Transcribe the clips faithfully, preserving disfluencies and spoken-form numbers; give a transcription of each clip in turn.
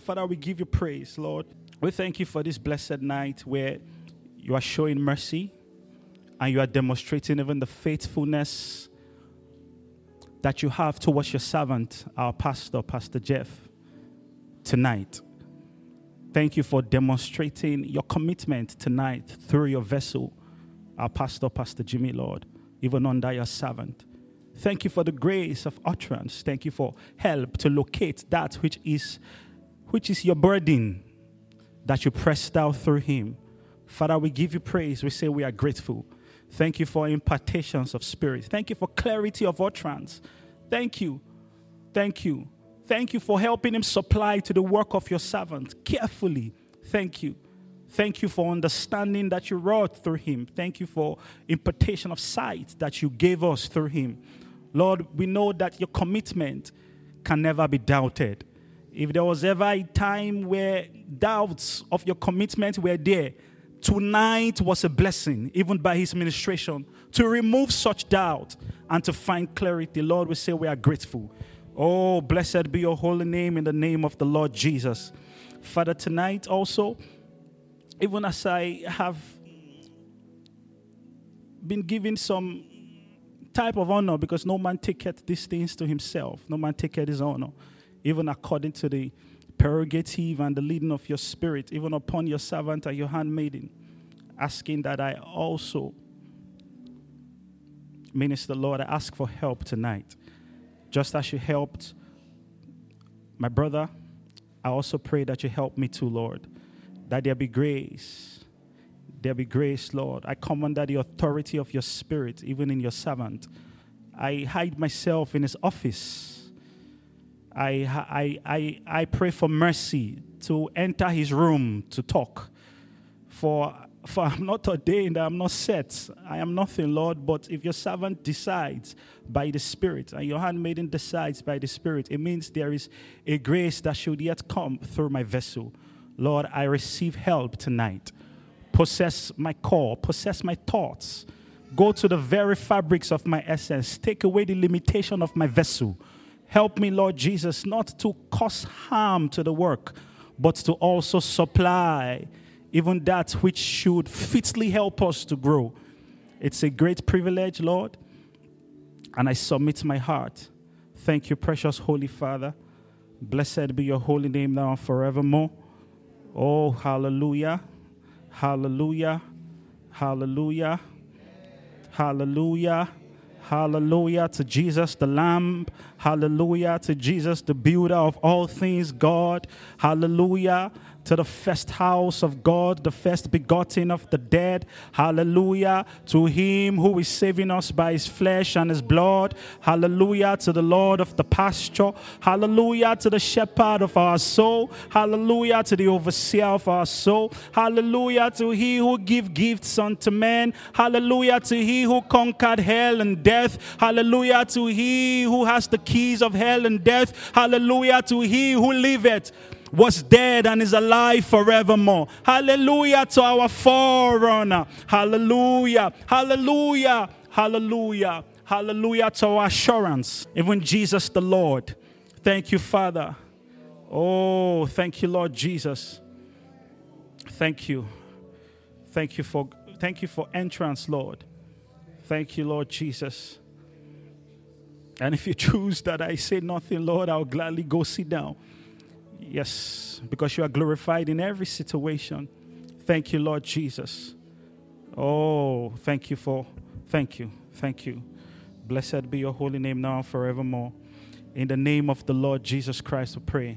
Father, we give you praise, Lord. We thank you for this blessed night where you are showing mercy and you are demonstrating even the faithfulness that you have towards your servant, our pastor, Pastor Jeff, tonight. Thank you for demonstrating your commitment tonight through your vessel, our pastor, Pastor Jimmy, Lord, even under your servant. Thank you for the grace of utterance. Thank you for help to locate that which is, which is your burden that you pressed out through him. Father, we give you praise. We say we are grateful. Thank you for impartations of spirit. Thank you for clarity of utterance. Thank you. Thank you. Thank you for helping him supply to the work of your servant carefully. Thank you. Thank you for understanding that you wrought through him. Thank you for impartation of sight that you gave us through him. Lord, we know that your commitment can never be doubted. If there was ever a time where doubts of your commitment were there, tonight was a blessing, even by his ministration, to remove such doubt and to find clarity. Lord, we say we are grateful. Oh, blessed be your holy name in the name of the Lord Jesus. Father, tonight also, even as I have been given some type of honor, because no man taketh these things to himself. No man taketh his honor, even according to the prerogative and the leading of your spirit, even upon your servant and your handmaiden, asking that I also minister, Lord, I ask for help tonight. Just as you helped my brother, I also pray that you help me too, Lord, that there be grace. There be grace, Lord. I come under the authority of your spirit, even in your servant. I hide myself in his office. I, I, I, I pray for mercy to enter his room to talk. For, for I'm not ordained, I'm not set. I am nothing, Lord. But if your servant decides by the Spirit, and your handmaiden decides by the Spirit, it means there is a grace that should yet come through my vessel. Lord, I receive help tonight. Possess my core, possess my thoughts. Go to the very fabrics of my essence. Take away the limitation of my vessel. Help me, Lord Jesus, not to cause harm to the work, but to also supply even that which should fitly help us to grow. It's a great privilege, Lord, and I submit my heart. Thank you, precious Holy Father. Blessed be your holy name now and forevermore. Oh, hallelujah. Hallelujah, hallelujah, hallelujah, hallelujah to Jesus the Lamb, hallelujah to Jesus the builder of all things, God, hallelujah to the first house of God, the first begotten of the dead, hallelujah to him who is saving us by his flesh and his blood, hallelujah to the Lord of the pasture, hallelujah to the shepherd of our soul, hallelujah to the overseer of our soul, hallelujah to he who gives gifts unto men, hallelujah to he who conquered hell and death, hallelujah to he who has the keys of hell and death, hallelujah to he who liveth, was dead and is alive forevermore. Hallelujah to our forerunner. Hallelujah. Hallelujah. Hallelujah. Hallelujah to our assurance. Even Jesus the Lord. Thank you, Father. Oh, thank you, Lord Jesus. Thank you. Thank you for thank you for entrance, Lord. Thank you, Lord Jesus. And if you choose that I say nothing, Lord, I'll gladly go sit down. Yes, because you are glorified in every situation. Thank you, Lord Jesus. Oh, thank you for, thank you, thank you. Blessed be your holy name now and forevermore. In the name of the Lord Jesus Christ, we pray.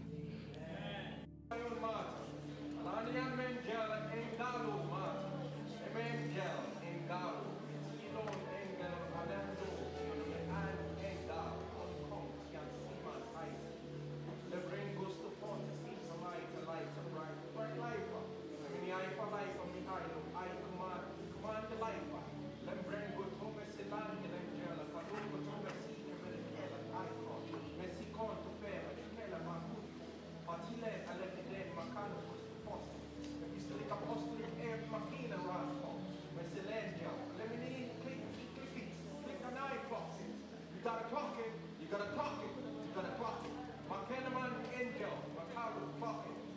You gotta clock it. You gotta clock it. Makena man angel, Makaru clock it.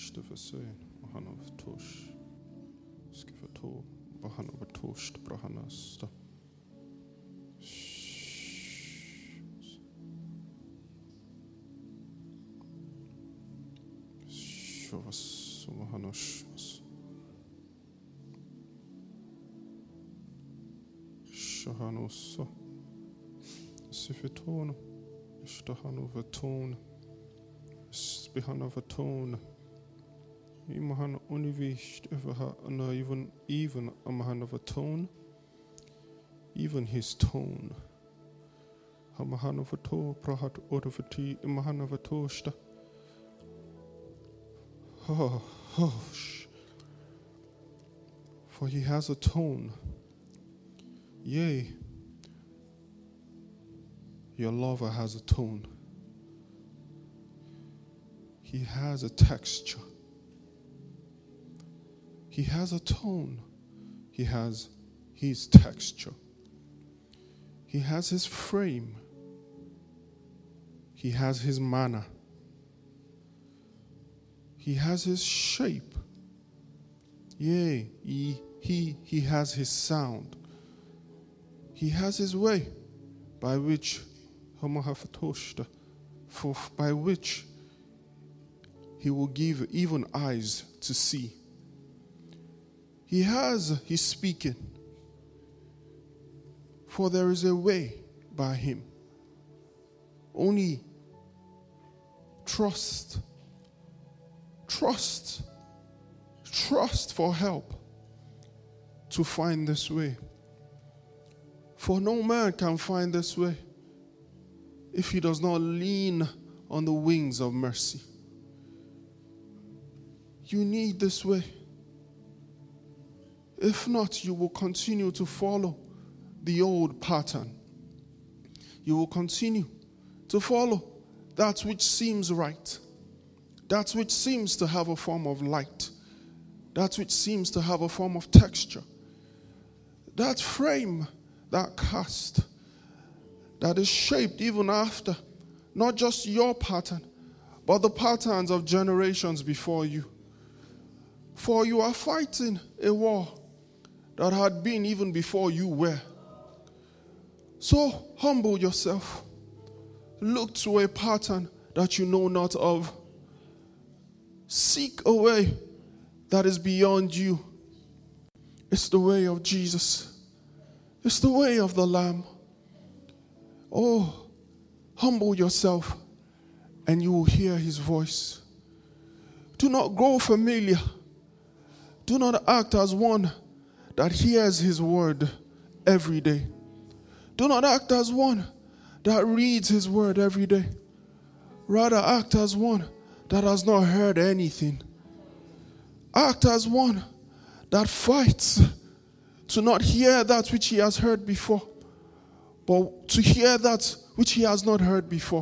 Stifesein, Mahanov Tosh, Skifato, Bahanov Tosh, Brahanasta. Shovas, Mahanosh, Shahanos, Sifitono, Stahanov Spihanavaton. Imahan univisht ever and even even a man of a tone, even his tone. Hamahan of a toe, prahat orvati, imahan of a toaster. Oh, hush. For he has a tone. Yea, your lover has a tone. He has a texture. He has a tone. He has his texture. He has his frame. He has his manner. He has his shape. Yea, he, he, he has his sound. He has his way by which for by which he will give even eyes to see. He has his speaking, for there is a way by him. Only trust, trust, trust for help to find this way. For no man can find this way if he does not lean on the wings of mercy. You need this way. If not, you will continue to follow the old pattern. You will continue to follow that which seems right, that which seems to have a form of light, that which seems to have a form of texture, that frame, that cast, that is shaped even after not just your pattern, but the patterns of generations before you. For you are fighting a war that had been even before you were. So humble yourself. Look to a pattern that you know not of. Seek a way that is beyond you. It's the way of Jesus. It's the way of the Lamb. Oh, humble yourself and you will hear his voice. Do not grow familiar. Do not act as one that hears his word every day. Do not act as one that reads his word every day. Rather, act as one that has not heard anything. Act as one that fights to not hear that which he has heard before, but to hear that which he has not heard before.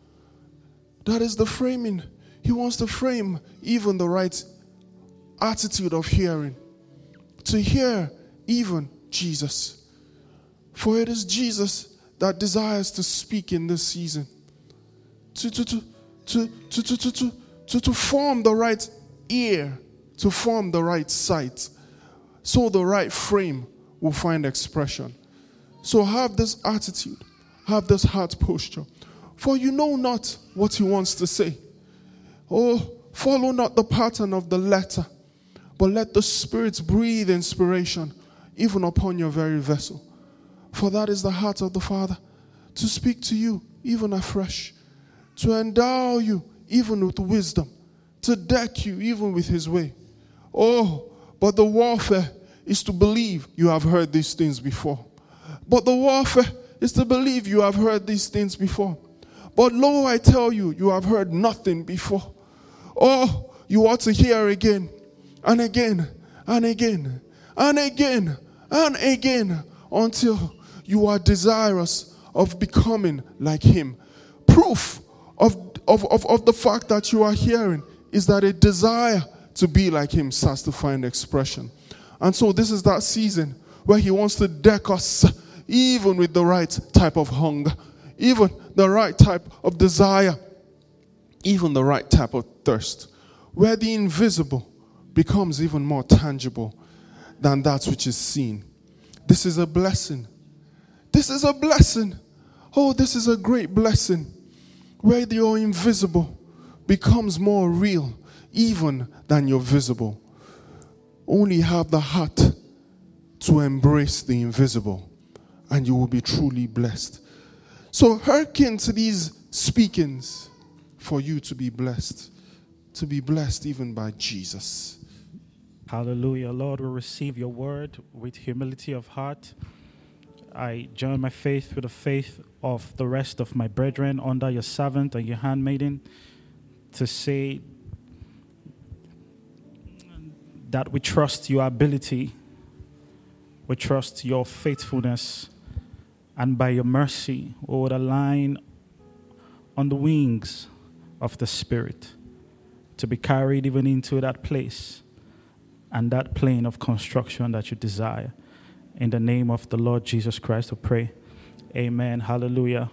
That is the framing. He wants to frame even the right attitude of hearing. To hear even Jesus. For it is Jesus that desires to speak in this season. To, to, to, to, to, to, to, to, to, to form the right ear. To form the right sight. So the right frame will find expression. So have this attitude. Have this heart posture. For you know not what he wants to say. Oh, follow not the pattern of the letter, but let the Spirit breathe inspiration even upon your very vessel. For that is the heart of the Father, to speak to you even afresh, to endow you even with wisdom, to deck you even with his way. Oh, but the warfare is to believe you have heard these things before. But the warfare is to believe you have heard these things before. But lo, I tell you, you have heard nothing before. Oh, you ought to hear again, and again, and again, and again, and again, until you are desirous of becoming like him. Proof of, of, of, of the fact that you are hearing is that a desire to be like him starts to find expression. And so this is that season where he wants to deck us even with the right type of hunger, even the right type of desire, even the right type of thirst. where the invisible becomes even more tangible than that which is seen. This is a blessing. This is a blessing. Oh, this is a great blessing, where your invisible becomes more real even than your visible. Only have the heart to embrace the invisible, and you will be truly blessed. So hearken to these speakings for you to be blessed, to be blessed even by Jesus. Hallelujah. Lord, we receive your word with humility of heart. I join my faith with the faith of the rest of my brethren under your servant and your handmaiden to say that we trust your ability, we trust your faithfulness, and by your mercy we would align on the wings of the Spirit to be carried even into that place and that plane of construction that you desire. In the name of the Lord Jesus Christ, I pray. Amen. Hallelujah.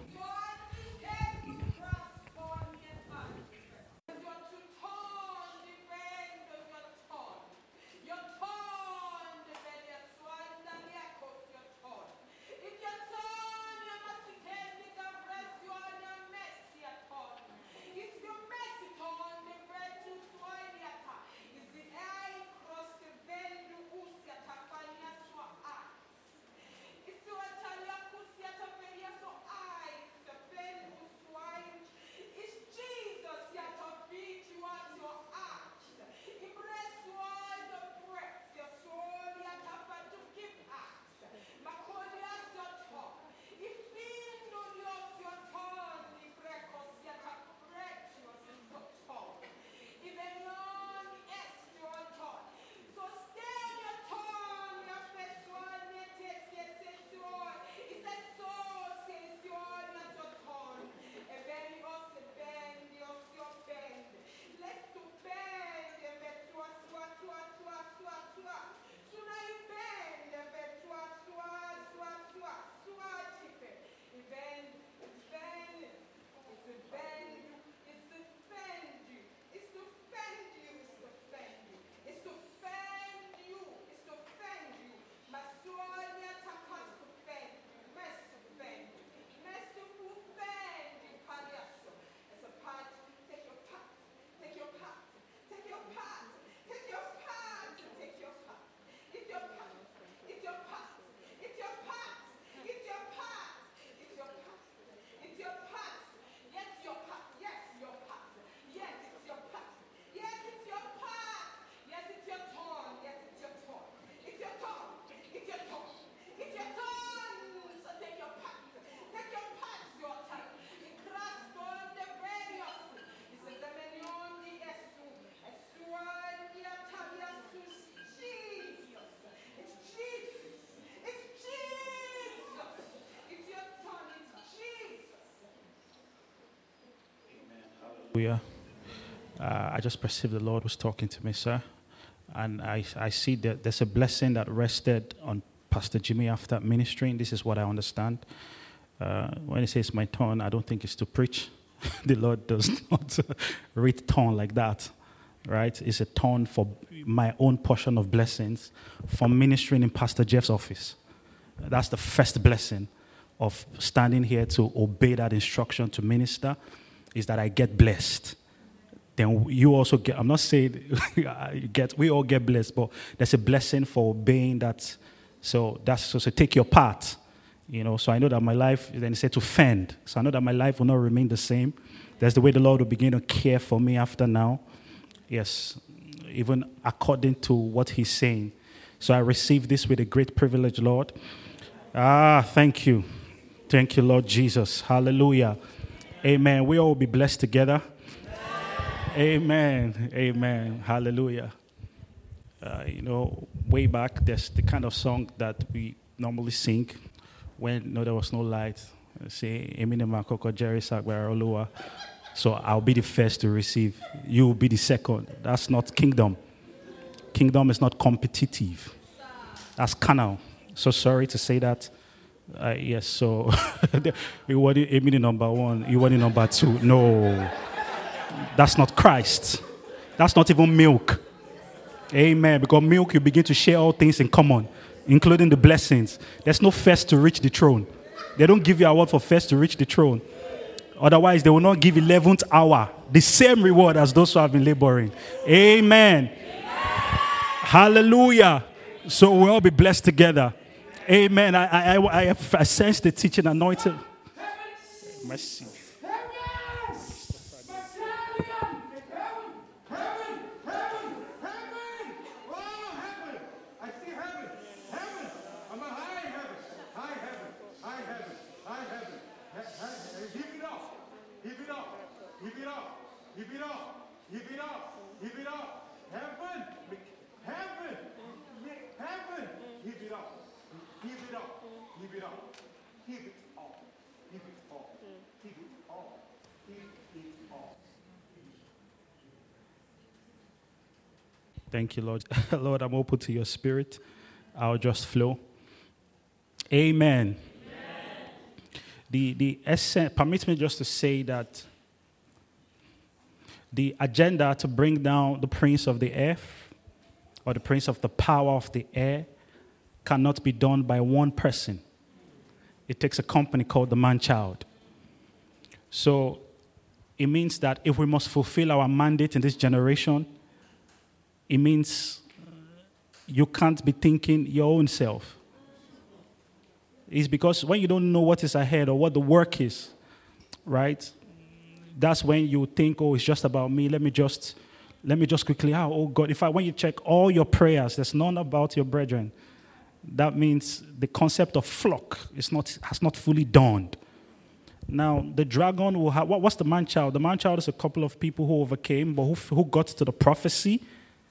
Uh, I just perceived the Lord was talking to me, sir. And I, I see that there's a blessing that rested on Pastor Jimmy after ministering. This is what I understand. Uh, when he says my turn, I don't think it's to preach. The Lord does not read turn like that, right? It's a turn for my own portion of blessings from ministering in Pastor Jeff's office. That's the first blessing of standing here to obey that instruction to minister, is that I get blessed. Then you also get, I'm not saying you get, we all get blessed, but there's a blessing for obeying that. So that's so, so take your part, you know. So I know that my life, then he said to fend. So I know that my life will not remain the same. That's the way the Lord will begin to care for me after now. Yes, even according to what he's saying. So I receive this with a great privilege, Lord. Ah, thank you. Thank you, Lord Jesus. Hallelujah. Amen. We all will be blessed together. Amen. Amen. Hallelujah. Uh, you know, way back, there's the kind of song that we normally sing when no, there was no light. Say, Eminem Makoko, Jerry Sagbara Oluwa. So I'll be the first to receive. You will be the second. That's not kingdom. Kingdom is not competitive. That's carnal. So sorry to say that. Uh, yes, so you want Eminem number one, you want number two. No, that's not Christ. That's not even milk. Amen. Because milk, you begin to share all things in common, including the blessings. There's no first to reach the throne. They don't give you a award for first to reach the throne. Otherwise, they will not give eleventh hour the same reward as those who have been laboring. Amen. Amen. Hallelujah. So we'll all be blessed together. Amen. I, I, I, I sense the teaching anointing. Mercy. Thank you, Lord. Lord, I'm open to your spirit. I'll just flow. Amen. Amen. The, the essence, permit me just to say that the agenda to bring down the prince of the earth or the prince of the power of the air cannot be done by one person. It takes a company called the man-child. So it means that if we must fulfill our mandate in this generation, it means you can't be thinking your own self. It's because when you don't know what is ahead or what the work is, right? That's when you think, oh, it's just about me. Let me just, let me just quickly, oh, oh God. If I, when you check all your prayers, there's none about your brethren. That means the concept of flock is not, has not fully dawned. Now, the dragon will have, what, what's the man-child? The man-child is a couple of people who overcame, but who, who got to the prophecy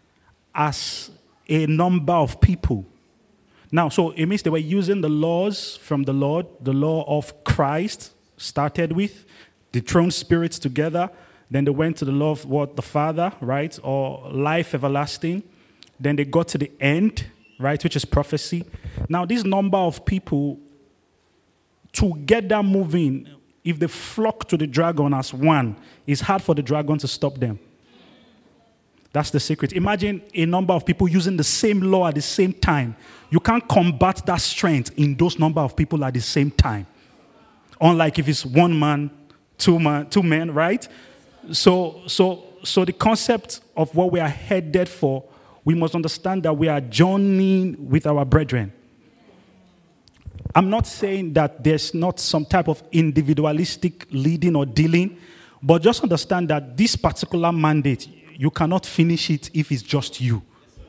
as a number of people. Now, so it means they were using the laws from the Lord, the law of Christ started with, the throne spirits together. Then they went to the law of what? The Father, right? Or life everlasting. Then they got to the end, right? Which is prophecy. Now, this number of people, to get that moving, if they flock to the dragon as one, it's hard for the dragon to stop them. That's the secret. Imagine a number of people using the same law at the same time. You can't combat that strength in those number of people at the same time. Unlike if it's one man, two man, two men, right? So, so, so the concept of what we are headed for, we must understand that we are journeying with our brethren. I'm not saying that there's not some type of individualistic leading or dealing, but just understand that this particular mandate, you cannot finish it if it's just you.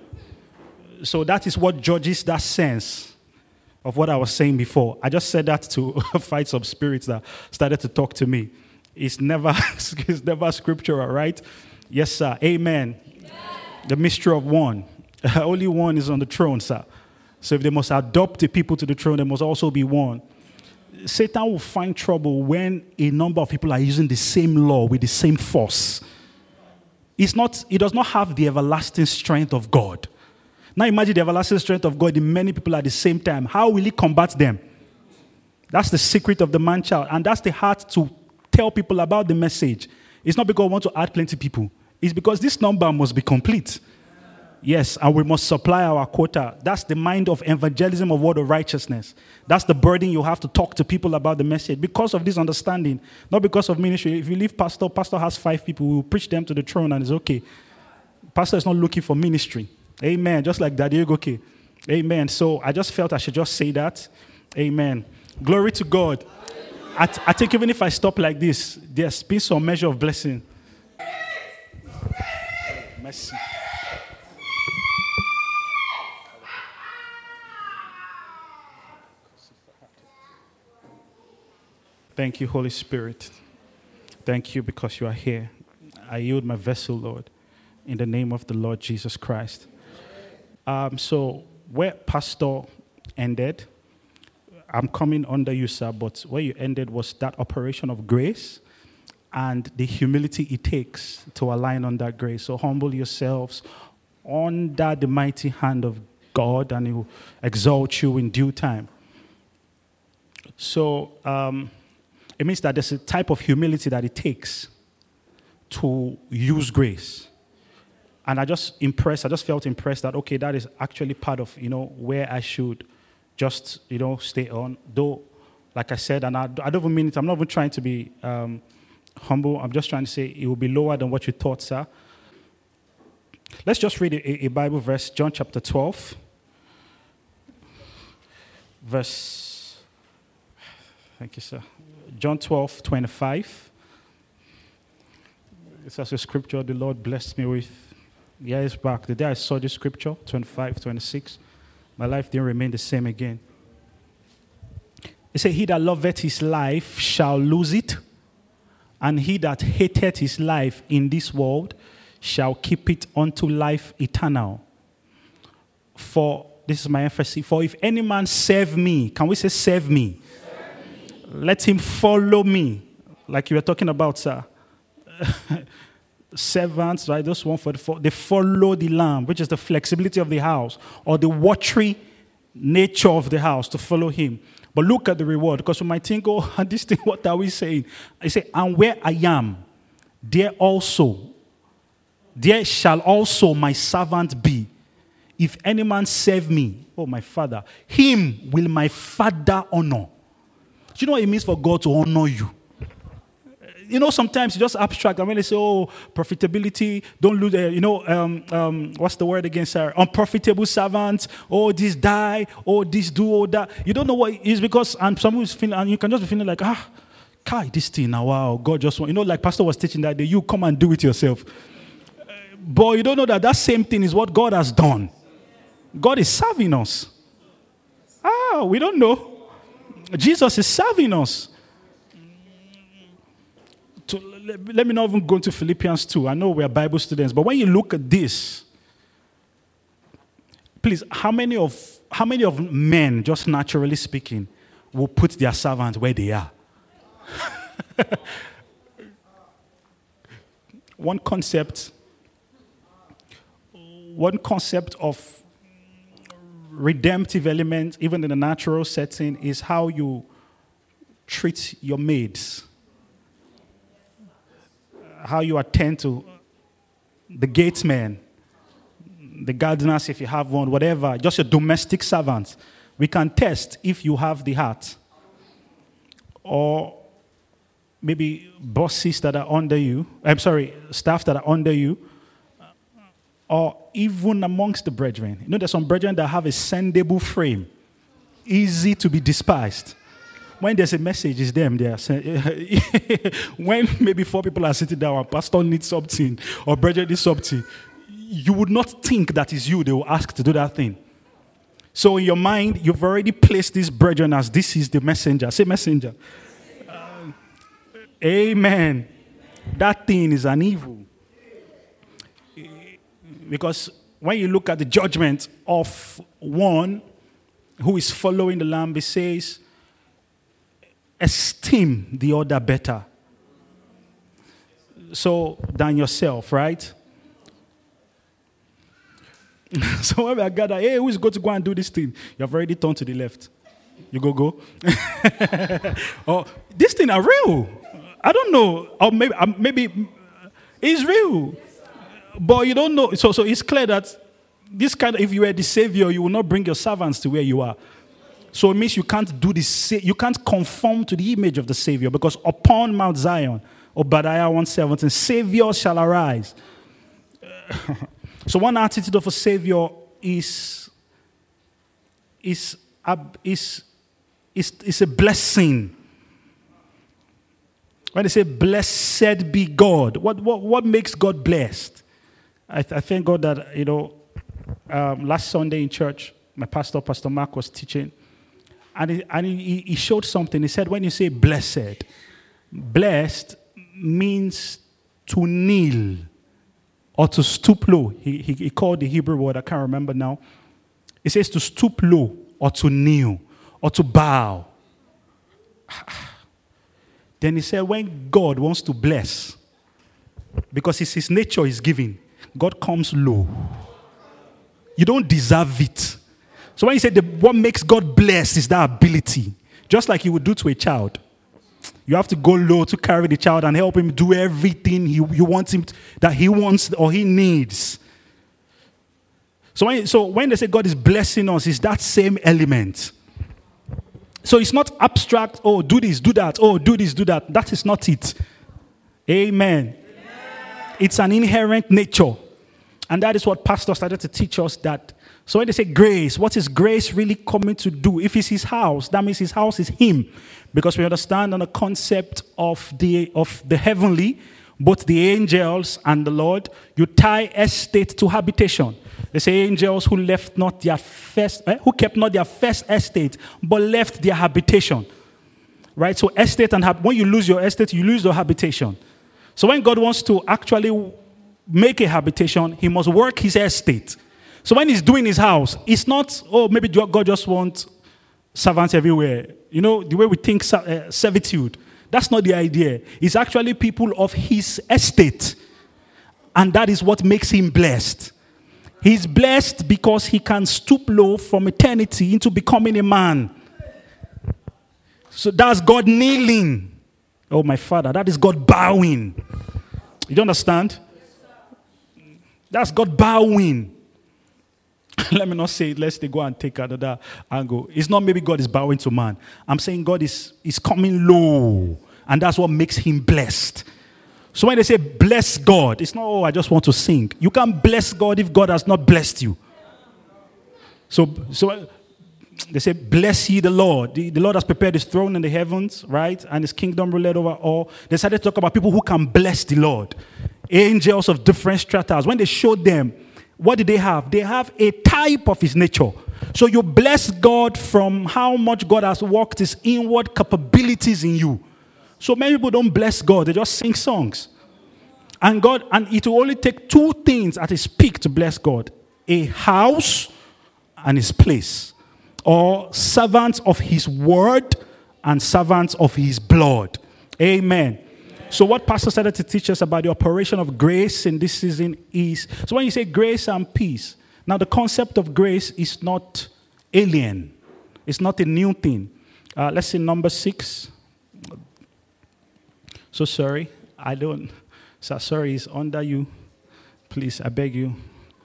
So that is what judges that sense of what I was saying before. I just said that to fight some spirits that started to talk to me. It's never, it's never scriptural, right? Yes, sir. Amen. Amen. The mystery of one. Only one is on the throne, sir. So if they must adopt the people to the throne, there must also be one. Satan will find trouble when a number of people are using the same law with the same force. It's not, it does not have the everlasting strength of God. Now imagine the everlasting strength of God in many people at the same time. How will he combat them? That's the secret of the man-child. And that's the heart to tell people about the message. It's not because we want to add plenty of people. It's because this number must be complete. Yes, and we must supply our quota. That's the mind of evangelism of word of righteousness. That's the burden you have to talk to people about the message. Because of this understanding, not because of ministry. If you leave pastor, pastor has five people, we will preach them to the throne and it's okay. Pastor is not looking for ministry. Amen. Just like Daddy okay. Amen. So I just felt I should just say that. Amen. Glory to God. I, t- I think even if I stop like this, there's been some measure of blessing. Mercy. Thank you, Holy Spirit. Thank you because you are here. I yield my vessel, Lord, in the name of the Lord Jesus Christ. Um, so where Pastor ended, I'm coming under you, sir, but where you ended was that operation of grace and the humility it takes to align on that grace. So humble yourselves under the mighty hand of God, and he will exalt you in due time. So um, it means that there's a type of humility that it takes to use grace. And I just impressed, I just felt impressed that, okay, that is actually part of, you know, where I should just, you know, stay on. Though, like I said, and I, I don't even mean it, I'm not even trying to be um, humble. I'm just trying to say it will be lower than what you thought, sir. Let's just read a, a Bible verse, John chapter twelve, verse, thank you, sir. John twelve, twenty-five. This is a scripture the Lord blessed me with years back. The day I saw this scripture, twenty-five, twenty-six, my life didn't remain the same again. It said, he that loveth his life shall lose it, and he that hateth his life in this world shall keep it unto life eternal. For, this is my emphasis, for if any man serve me, can we say serve me? Serve me. Let him follow me, like you were talking about, sir. Servants, right? Those one for the they follow the lamb, which is the flexibility of the house or the watery nature of the house to follow him. But look at the reward, because you might think, oh, this thing, what are we saying? I say, and where I am, there also, there shall also my servant be. If any man serve me, oh my Father, him will my Father honor. Do you know what it means for God to honor you? You know, sometimes you just abstract. I mean, they say, oh, profitability, don't lose, uh, you know, um, um, what's the word again, sir? Unprofitable servants, oh, this die, oh, this do, oh, that. You don't know what it is because, and someone is feeling, and you can just be feeling like, ah, Kai, this thing, now, wow, God just want, you know, like Pastor was teaching that day, you come and do it yourself. Uh, but you don't know that that same thing is what God has done. God is serving us. Ah, we don't know. Jesus is serving us. To, let, let me not even go into Philippians two. I know we are Bible students, but when you look at this, please, how many of how many of men, just naturally speaking, will put their servant where they are? One concept, one concept of redemptive element, even in a natural setting, is how you treat your maids. How you attend to the gatesman, the gardeners if you have one, whatever, just your domestic servants. We can test if you have the heart. Or maybe bosses that are under you, I'm sorry, staff that are under you, or even amongst the brethren. You know, there's some brethren that have a sendable frame, easy to be despised. When there's a message, it's them. They are saying, when maybe four people are sitting down, and pastor needs something, or brother needs something, you would not think that is you they will ask to do that thing. So in your mind, you've already placed this brethren as this is the messenger. Say messenger. Uh, amen. That thing is an evil. Because when you look at the judgment of one who is following the Lamb, it says, esteem the other better. So, than yourself, right? So when we are gathered, hey, who's going to go and do this thing? You have already turned to the left. You go, go. Oh, this thing are real. I don't know. Or maybe, maybe it's real. But you don't know. So, so it's clear that this kind of, if you were the Savior, you will not bring your servants to where you are. So it means you can't do this, you can't conform to the image of the Savior, because upon Mount Zion, Obadiah one seventeen, Savior shall arise. So one attitude of a Savior is, is, is, is, is a blessing. When they say, blessed be God, what, what, what makes God blessed? I, th- I thank God that, you know, um, last Sunday in church, my pastor, Pastor Mark, was teaching. And, he, and he, he showed something. He said, when you say blessed, blessed means to kneel or to stoop low. He, he, he called the Hebrew word, I can't remember now. It says to stoop low or to kneel or to bow. Then he said, when God wants to bless, because it's his nature is giving, God comes low. You don't deserve it. So when you say the, what makes God blessed is that ability. Just like you would do to a child. You have to go low to carry the child and help him do everything he, you want him to, that he wants or he needs. So when, so when they say God is blessing us, it's that same element. So it's not abstract, oh, do this, do that, oh, do this, do that. That is not it. Amen. Amen. It's an inherent nature. And that is what Pastor started to teach us that. So when they say grace, what is grace really coming to do? If it's his house, that means his house is him. Because we understand on the concept of the, of the heavenly, both the angels and the Lord, you tie estate to habitation. They say angels who left not their first, eh, who kept not their first estate, but left their habitation. Right? So estate and when you lose your estate, you lose your habitation. So when God wants to actually make a habitation, he must work his estate. So when he's doing his house, it's not, oh, maybe God just wants servants everywhere. You know, the way we think uh, servitude. That's not the idea. It's actually people of his estate. And that is what makes him blessed. He's blessed because he can stoop low from eternity into becoming a man. So that's God kneeling. Oh, my Father, that is God bowing. You don't understand? That's God bowing. Let me not say it. Let's go and take another angle. It's not maybe God is bowing to man. I'm saying God is, is coming low. And that's what makes him blessed. So when they say bless God, it's not, oh, I just want to sing. You can't bless God if God has not blessed you. So, so they say, bless ye the Lord. The, the Lord has prepared his throne in the heavens, right? And his kingdom ruled over all. They started to talk about people who can bless the Lord. Angels of different stratas. When they showed them, what did they have? They have a type of his nature. So you bless God from how much God has worked his inward capabilities in you. So many people don't bless God. They just sing songs. And God, and it will only take two things at his peak to bless God. A house and his place. Or servants of his word and servants of his blood. Amen. So what Pastor started to teach us about the operation of grace in this season is, so when you say grace and peace, now the concept of grace is not alien. It's not a new thing. Uh, let's say number six. So sorry, I don't, so sorry, it's under you. Please, I beg you.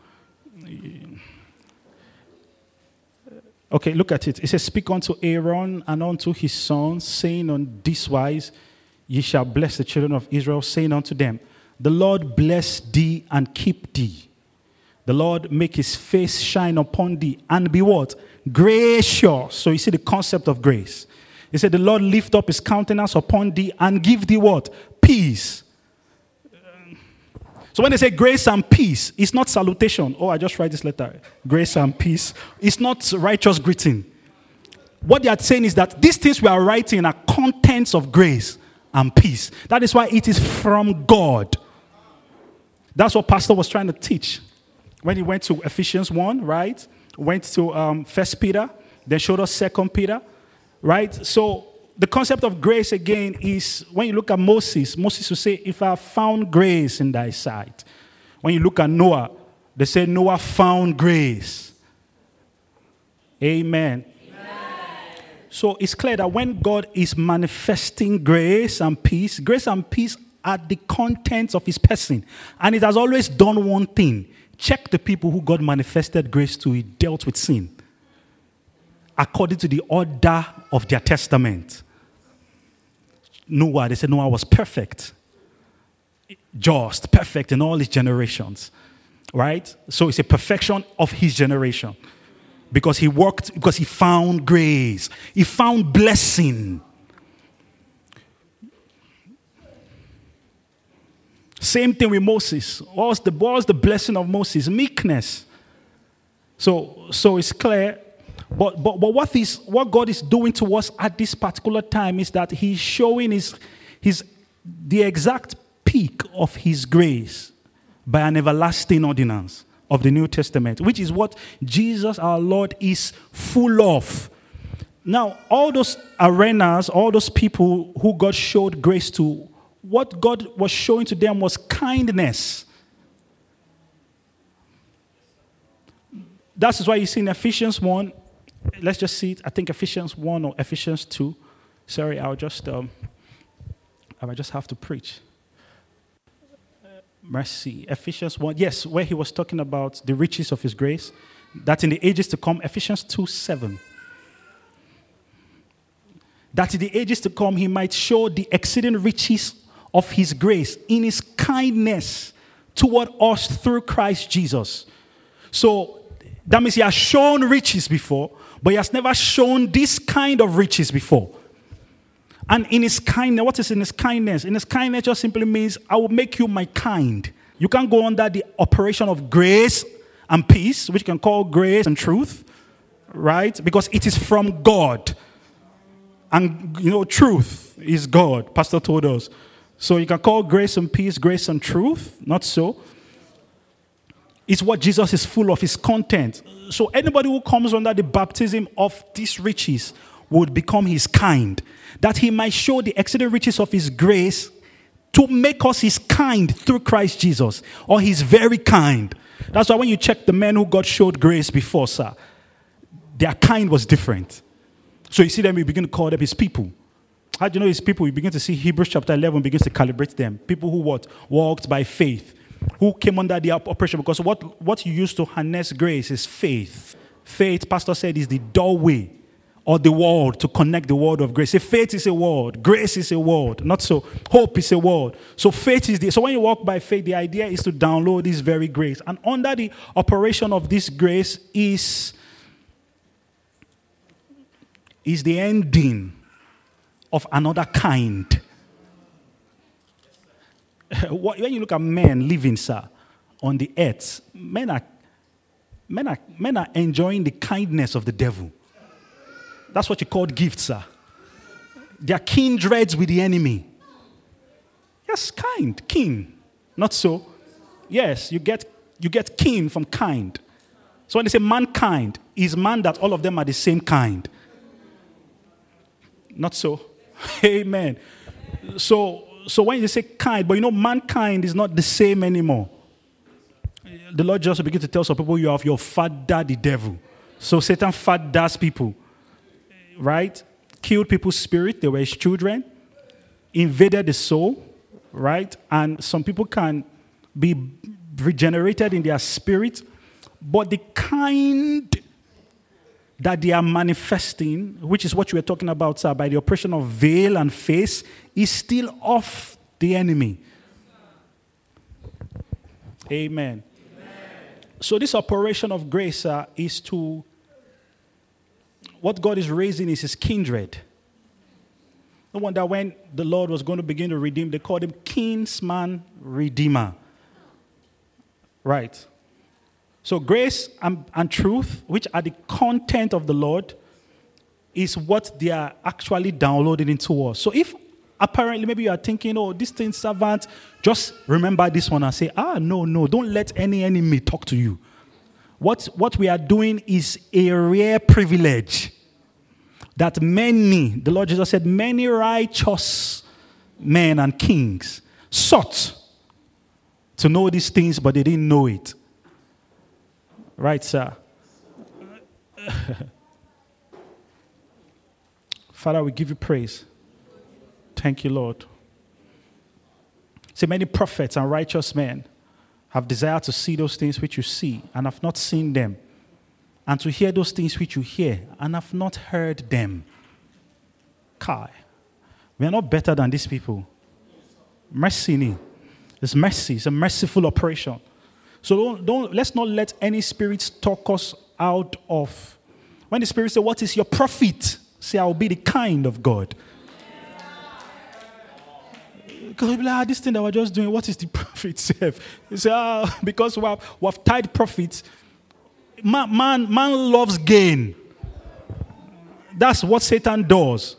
Okay, look at it. It says, speak unto Aaron and unto his sons, saying on this wise, ye shall bless the children of Israel, saying unto them, the Lord bless thee and keep thee. The Lord make his face shine upon thee and be what? Gracious. So you see the concept of grace. He said, the Lord lift up his countenance upon thee and give thee what? Peace. So when they say grace and peace, it's not salutation. Oh, I just write this letter. Grace and peace. It's not righteous greeting. What they are saying is that these things we are writing are contents of grace and peace. That is why it is from God. That's what Pastor was trying to teach. When he went to Ephesians one, right? Went to um, First Peter, then showed us Second Peter, right? So the concept of grace again is, when you look at Moses, Moses will say, if I have found grace in thy sight. When you look at Noah, they say Noah found grace. Amen. So it's clear that when God is manifesting grace and peace, grace and peace are the contents of his person. And it has always done one thing. Check the people who God manifested grace to, he dealt with sin. According to the order of their testament. Noah, they said Noah was perfect. Just, perfect in all his generations. Right? So it's a perfection of his generation. Because he worked, because he found grace. He found blessing. Same thing with Moses. What was the, what was the blessing of Moses? Meekness. So, so it's clear. But, but, but what, is, what God is doing to us at this particular time is that he's showing his, his, the exact peak of his grace by an everlasting ordinance of the New Testament, which is what Jesus our Lord is full of. Now, all those arenas, all those people who God showed grace to, what God was showing to them was kindness. That's why you see in Ephesians one, let's just see it, I think Ephesians one or Ephesians two. Sorry, I'll just, um, I just have to preach. Mercy. Ephesians one. Yes, where he was talking about the riches of his grace. That in the ages to come, Ephesians two seven. That in the ages to come, he might show the exceeding riches of his grace in his kindness toward us through Christ Jesus. So that means he has shown riches before, but he has never shown this kind of riches before. And in his kindness, what is in his kindness? In his kindness just simply means, I will make you my kind. You can't go under the operation of grace and peace, which you can call grace and truth, right? Because it is from God. And, you know, truth is God, Pastor told us. So you can call grace and peace, grace and truth. Not so. It's what Jesus is full of, his content. So anybody who comes under the baptism of these riches would become his kind, that he might show the exceeding riches of his grace to make us his kind through Christ Jesus, or his very kind. That's why when you check the men who God showed grace before, sir, their kind was different. So you see them, you begin to call them his people. How do you know his people? You begin to see Hebrews chapter eleven begins to calibrate them. People who what? Walked by faith, who came under the operation. Because what, what you use to harness grace is faith. Faith, Pastor said, is the doorway or the word to connect the word of grace. Say faith is a word, grace is a word, not so. Hope is a word. So faith is the, so when you walk by faith, the idea is to download this very grace. And under the operation of this grace is, is the ending of another kind. When you look at men living, sir, on the earth, men are, men are, men are enjoying the kindness of the devil. That's what you call gifts, sir. They are kindreds with the enemy. Yes, kind, kin. Not so. Yes, you get you get kin from kind. So when they say mankind, is man that all of them are the same kind? Not so. Amen. So, so when you say kind, but you know, mankind is not the same anymore. The Lord just begins to tell some people you have your father, the devil. So Satan fathers people. Right? Killed people's spirit, they were his children, invaded the soul, right? And some people can be regenerated in their spirit, but the kind that they are manifesting, which is what you were talking about, sir, by the operation of veil and face, is still of the enemy. Amen. Amen. So this operation of grace, sir, is to what God is raising is his kindred. No wonder when the Lord was going to begin to redeem, they called him kinsman redeemer. Right. So grace and, and truth, which are the content of the Lord, is what they are actually downloading into us. So if apparently maybe you are thinking, oh, this thing servant, just remember this one and say, ah, no, no, don't let any enemy talk to you. What, what we are doing is a rare privilege that many, the Lord Jesus said, many righteous men and kings sought to know these things, but they didn't know it. Right, sir? Father, we give you praise. Thank you, Lord. See, many prophets and righteous men have desired to see those things which you see and have not seen them, and to hear those things which you hear and have not heard them. Kai, we are not better than these people. Mercy, it's mercy. It's a merciful operation. So don't, don't let's not let any spirits talk us out of. When the spirit say, "What is your profit?" Say, "I will be the kind of God." Because you'll be like, ah, this thing that we're just doing, what is the profit? You say, ah, because we have, we have tied profits. Man, man, man loves gain. That's what Satan does.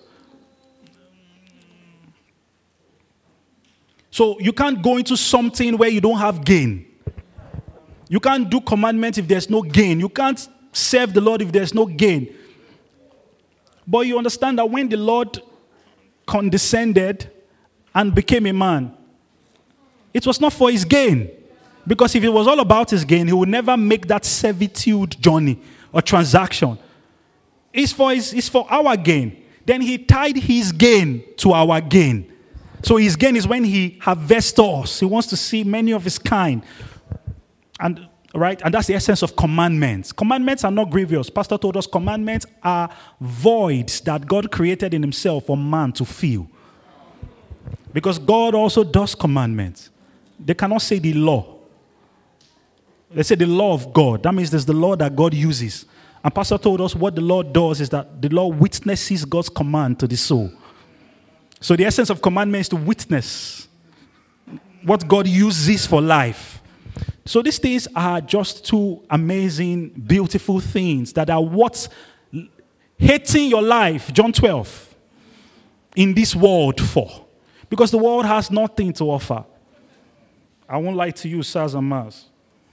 So you can't go into something where you don't have gain. You can't do commandments if there's no gain. You can't serve the Lord if there's no gain. But you understand that when the Lord condescended and became a man, it was not for his gain. Because if it was all about his gain, he would never make that servitude journey or transaction. It's for, his, it's for our gain. Then he tied his gain to our gain. So his gain is when he harvests us. He wants to see many of his kind. And right, and that's the essence of commandments. Commandments are not grievous. Pastor told us commandments are voids that God created in himself for man to fill. Because God also does commandments. They cannot say the law. They say the law of God. That means there's the law that God uses. And Pastor told us what the law does is that the law witnesses God's command to the soul. So the essence of commandment is to witness what God uses for life. So these things are just two amazing, beautiful things that are what's hating your life, John twelve, in this world for. Because the world has nothing to offer. I won't lie to you, sirs and Mars.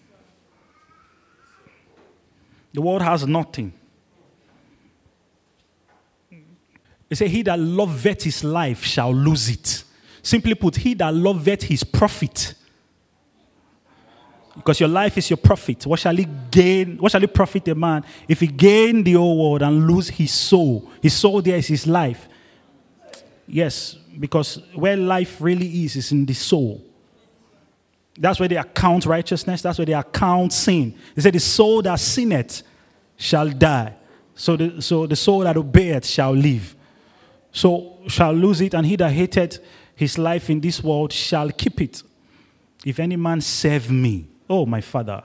The world has nothing. They say, he that loveth his life shall lose it. Simply put, he that loveth his profit. Because your life is your profit. What shall he gain? What shall he profit a man if he gain the whole world and lose his soul? His soul there is his life. Yes, because where life really is, is in the soul. That's where they account righteousness. That's where they account sin. They say the soul that sinneth shall die. So the, so the soul that obeyeth shall live. So shall lose it, and he that hated his life in this world shall keep it. If any man serve me, oh my Father,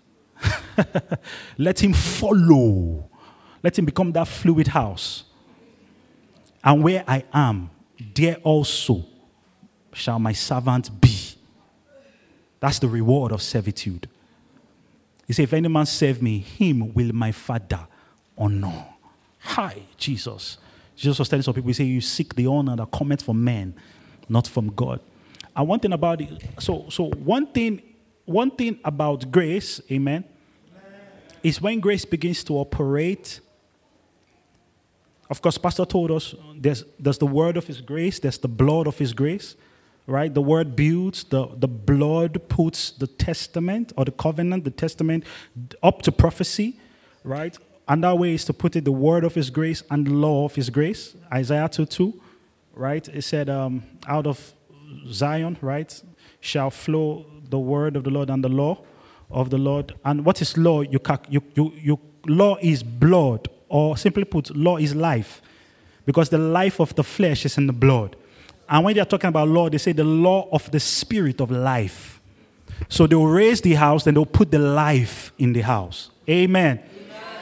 let him follow. Let him become that fluid house. And where I am, there also shall my servant be. That's the reward of servitude. He said, if any man serve me, him will my Father honor. Hi, Jesus. Jesus was telling some people, he said, you seek the honor that cometh from men, not from God. And one thing about it, so so one thing, one thing about grace, amen, is when grace begins to operate. Of course, Pastor told us there's there's the word of his grace, there's the blood of his grace, right? The word builds, the, the blood puts the testament or the covenant, the testament up to prophecy, right? And that way is to put it the word of his grace and the law of his grace. Isaiah two two, right? It said, um, out of Zion, right, shall flow the word of the Lord and the law of the Lord. And what is law? You, you, you, you, law is blood, or simply put, law is life. Because the life of the flesh is in the blood. And when they are talking about law, they say the law of the spirit of life. So they'll raise the house, then they'll put the life in the house. Amen. Amen.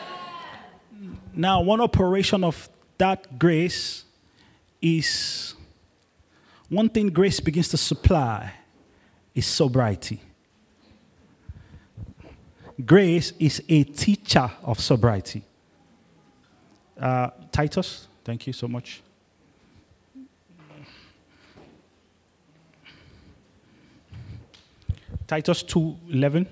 Now, one operation of that grace is, one thing grace begins to supply is sobriety. Grace is a teacher of sobriety. Uh, Titus, thank you so much. Titus two eleven.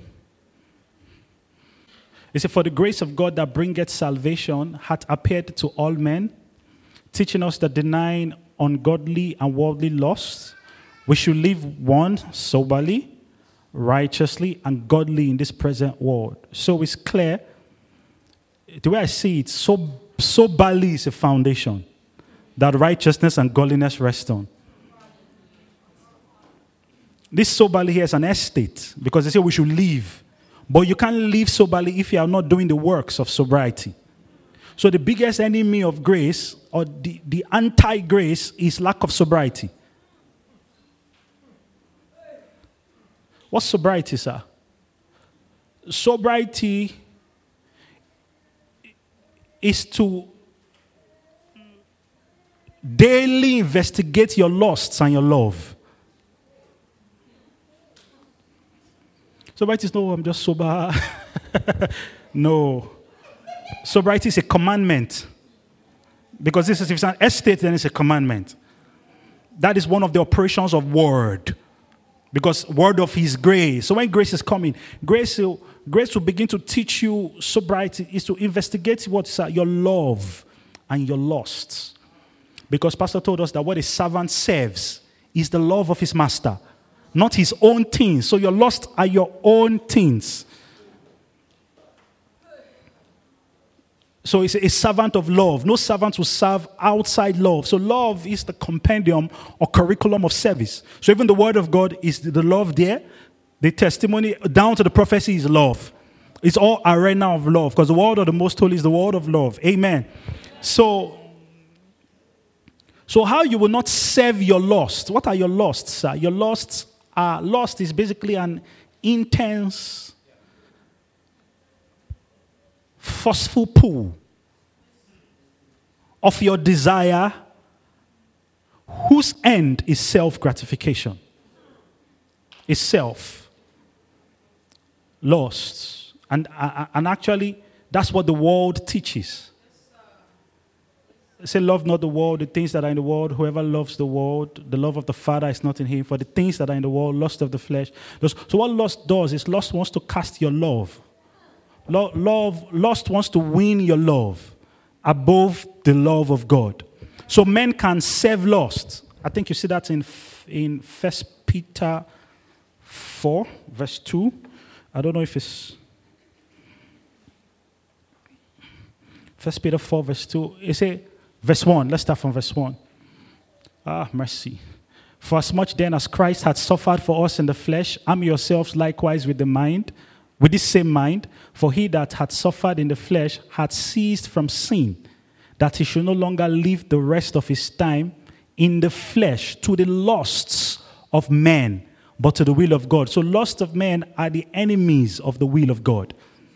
It says, for the grace of God that bringeth salvation hath appeared to all men, teaching us that denying ungodly and worldly lusts, we should live one soberly, righteously, and godly in this present world. So it's clear, the way I see it, so soberly is a foundation that righteousness and godliness rest on. This soberly here is an estate because they say we should live. But you can't live soberly if you are not doing the works of sobriety. So the biggest enemy of grace, or the, the anti-grace, is lack of sobriety. What's sobriety, sir? Sobriety is to daily investigate your lusts and your love. Sobriety is no, I'm just sober. No. Sobriety is a commandment. Because this is, if it's an estate, then it's a commandment. That is one of the operations of word. Because word of his grace. So when grace is coming, grace will, grace will begin to teach you sobriety, is to investigate what's uh, your love and your lusts. Because Pastor told us that what a servant serves is the love of his master, not his own things. So your lusts are your own things. So it's a servant of love. No servant will serve outside love. So love is the compendium or curriculum of service. So even the word of God is the love there. The testimony down to the prophecy is love. It's all arena of love because the word of the Most Holy is the word of love. Amen. So, so how you will not serve your lust? What are your lusts, sir? Your lusts are, lust is basically an intense, forceful pull of your desire whose end is self-gratification. Is self. Lust. And, uh, and actually, that's what the world teaches. Say, love not the world, the things that are in the world. Whoever loves the world, the love of the Father is not in him. For the things that are in the world, lust of the flesh. So what lust does is lust wants to cast your love. Love, lust wants to win your love above the love of God. So men can serve lust. I think you see that in in First Peter four, verse two. I don't know if it's First Peter four, verse two. You say verse one. Let's start from verse one. Ah, mercy. For as much then as Christ had suffered for us in the flesh, arm yourselves likewise with the mind. With this same mind, for he that had suffered in the flesh had ceased from sin, that he should no longer live the rest of his time in the flesh to the lusts of men, but to the will of God. So lusts of men are the enemies of the will of God.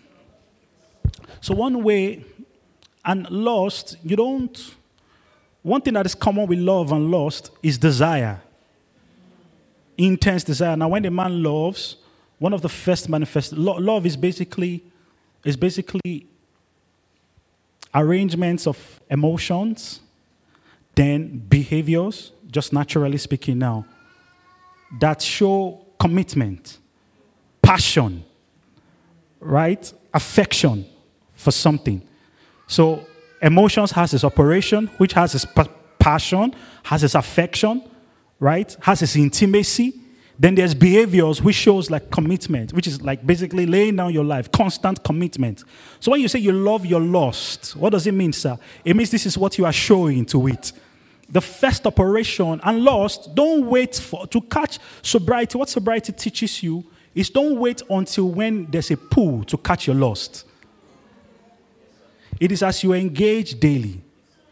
So one way, and lust, you don't, one thing that is common with love and lust is desire. Intense desire. Now when a man loves, one of the first manifest love is basically is basically arrangements of emotions, then behaviors, just naturally speaking now, that show commitment, passion, right? Affection for something. So emotions has its operation, which has its pa- passion, has its affection, right? Has its intimacy. Then there's behaviors which shows like commitment, which is like basically laying down your life, constant commitment. So when you say you love your lust, what does it mean, sir? It means this is what you are showing to it. The first operation, and lust, don't wait for to catch sobriety. What sobriety teaches you is don't wait until when there's a pull to catch your lust. It is as you engage daily.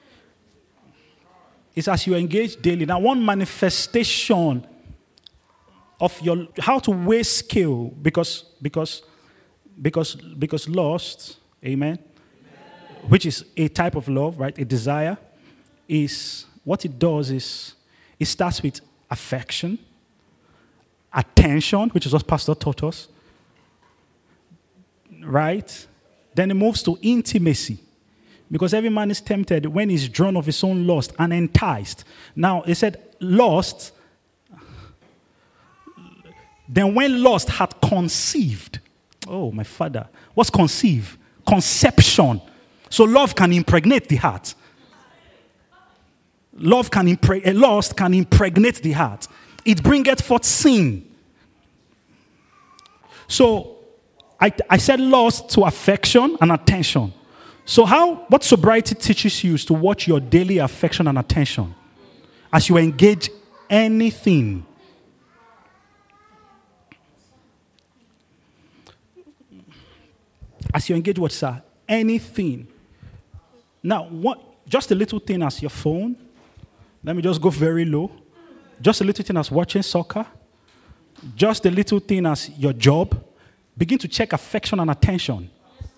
It's as you engage daily. Now, one manifestation of your how to weigh scale because because because because lust, amen, amen, which is a type of love, right? A desire, is what it does is it starts with affection, attention, which is what Pastor taught us, right? Then it moves to intimacy. Because every man is tempted when he's drawn of his own lust and enticed. Now, he said, lust. Then when lust had conceived. Oh, my father. What's conceive? Conception. So love can impregnate the heart. Love can impregnate, lust can impregnate the heart. It bringeth forth sin. So, I, I said lust to affection and attention. So how, what sobriety teaches you is to watch your daily affection and attention as you engage anything. As you engage what, sir? Anything. Now, what? Just a little thing as your phone. Let me just go very low. Just a little thing as watching soccer. Just a little thing as your job. Begin to check affection and attention.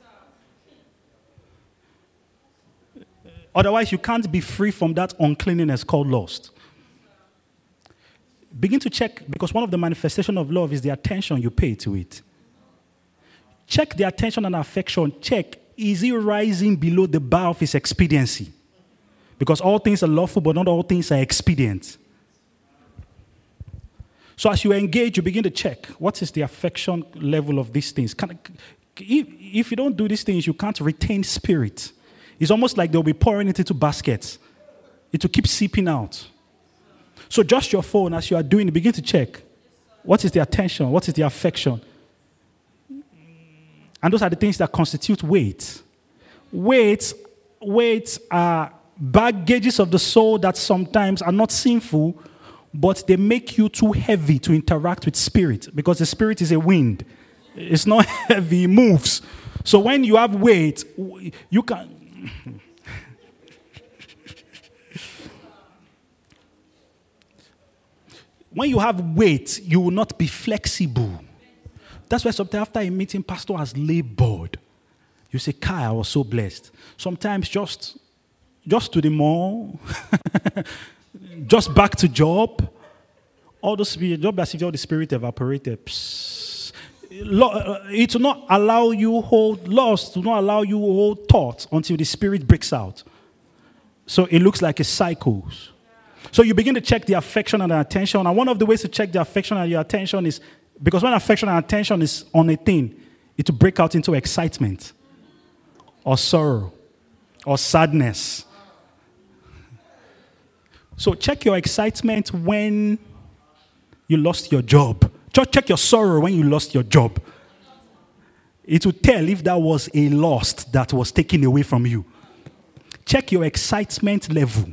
Otherwise, you can't be free from that uncleanness called lust. Begin to check, because one of the manifestations of love is the attention you pay to it. Check the attention and affection. Check, is it rising below the bar of its expediency? Because all things are lawful, but not all things are expedient. So as you engage, you begin to check, what is the affection level of these things? Can, if, if you don't do these things, you can't retain spirit. It's almost like they'll be pouring it into baskets. It will keep seeping out. So just your phone, as you are doing it, begin to check. What is the attention? What is the affection? And those are the things that constitute weight. weights, weights are baggages of the soul that sometimes are not sinful, but they make you too heavy to interact with spirit, because the spirit is a wind. It's not heavy, it moves. So when you have weight, you can... when you have weight, you will not be flexible. That's why sometimes after a meeting, pastor has labored. You say, Kai, I was so blessed. Sometimes just, just to the mall, just back to job. All the spirit, job as if all the spirit evaporated. Psst. It will not allow you hold lost, will not allow you hold thoughts until the spirit breaks out. So it looks like it cycles. So you begin to check the affection and the attention. And one of the ways to check the affection and your attention is, because when affection and attention is on a thing, it will break out into excitement or sorrow or sadness. So check your excitement when you lost your job. Just check your sorrow when you lost your job. It will tell if that was a loss that was taken away from you. Check your excitement level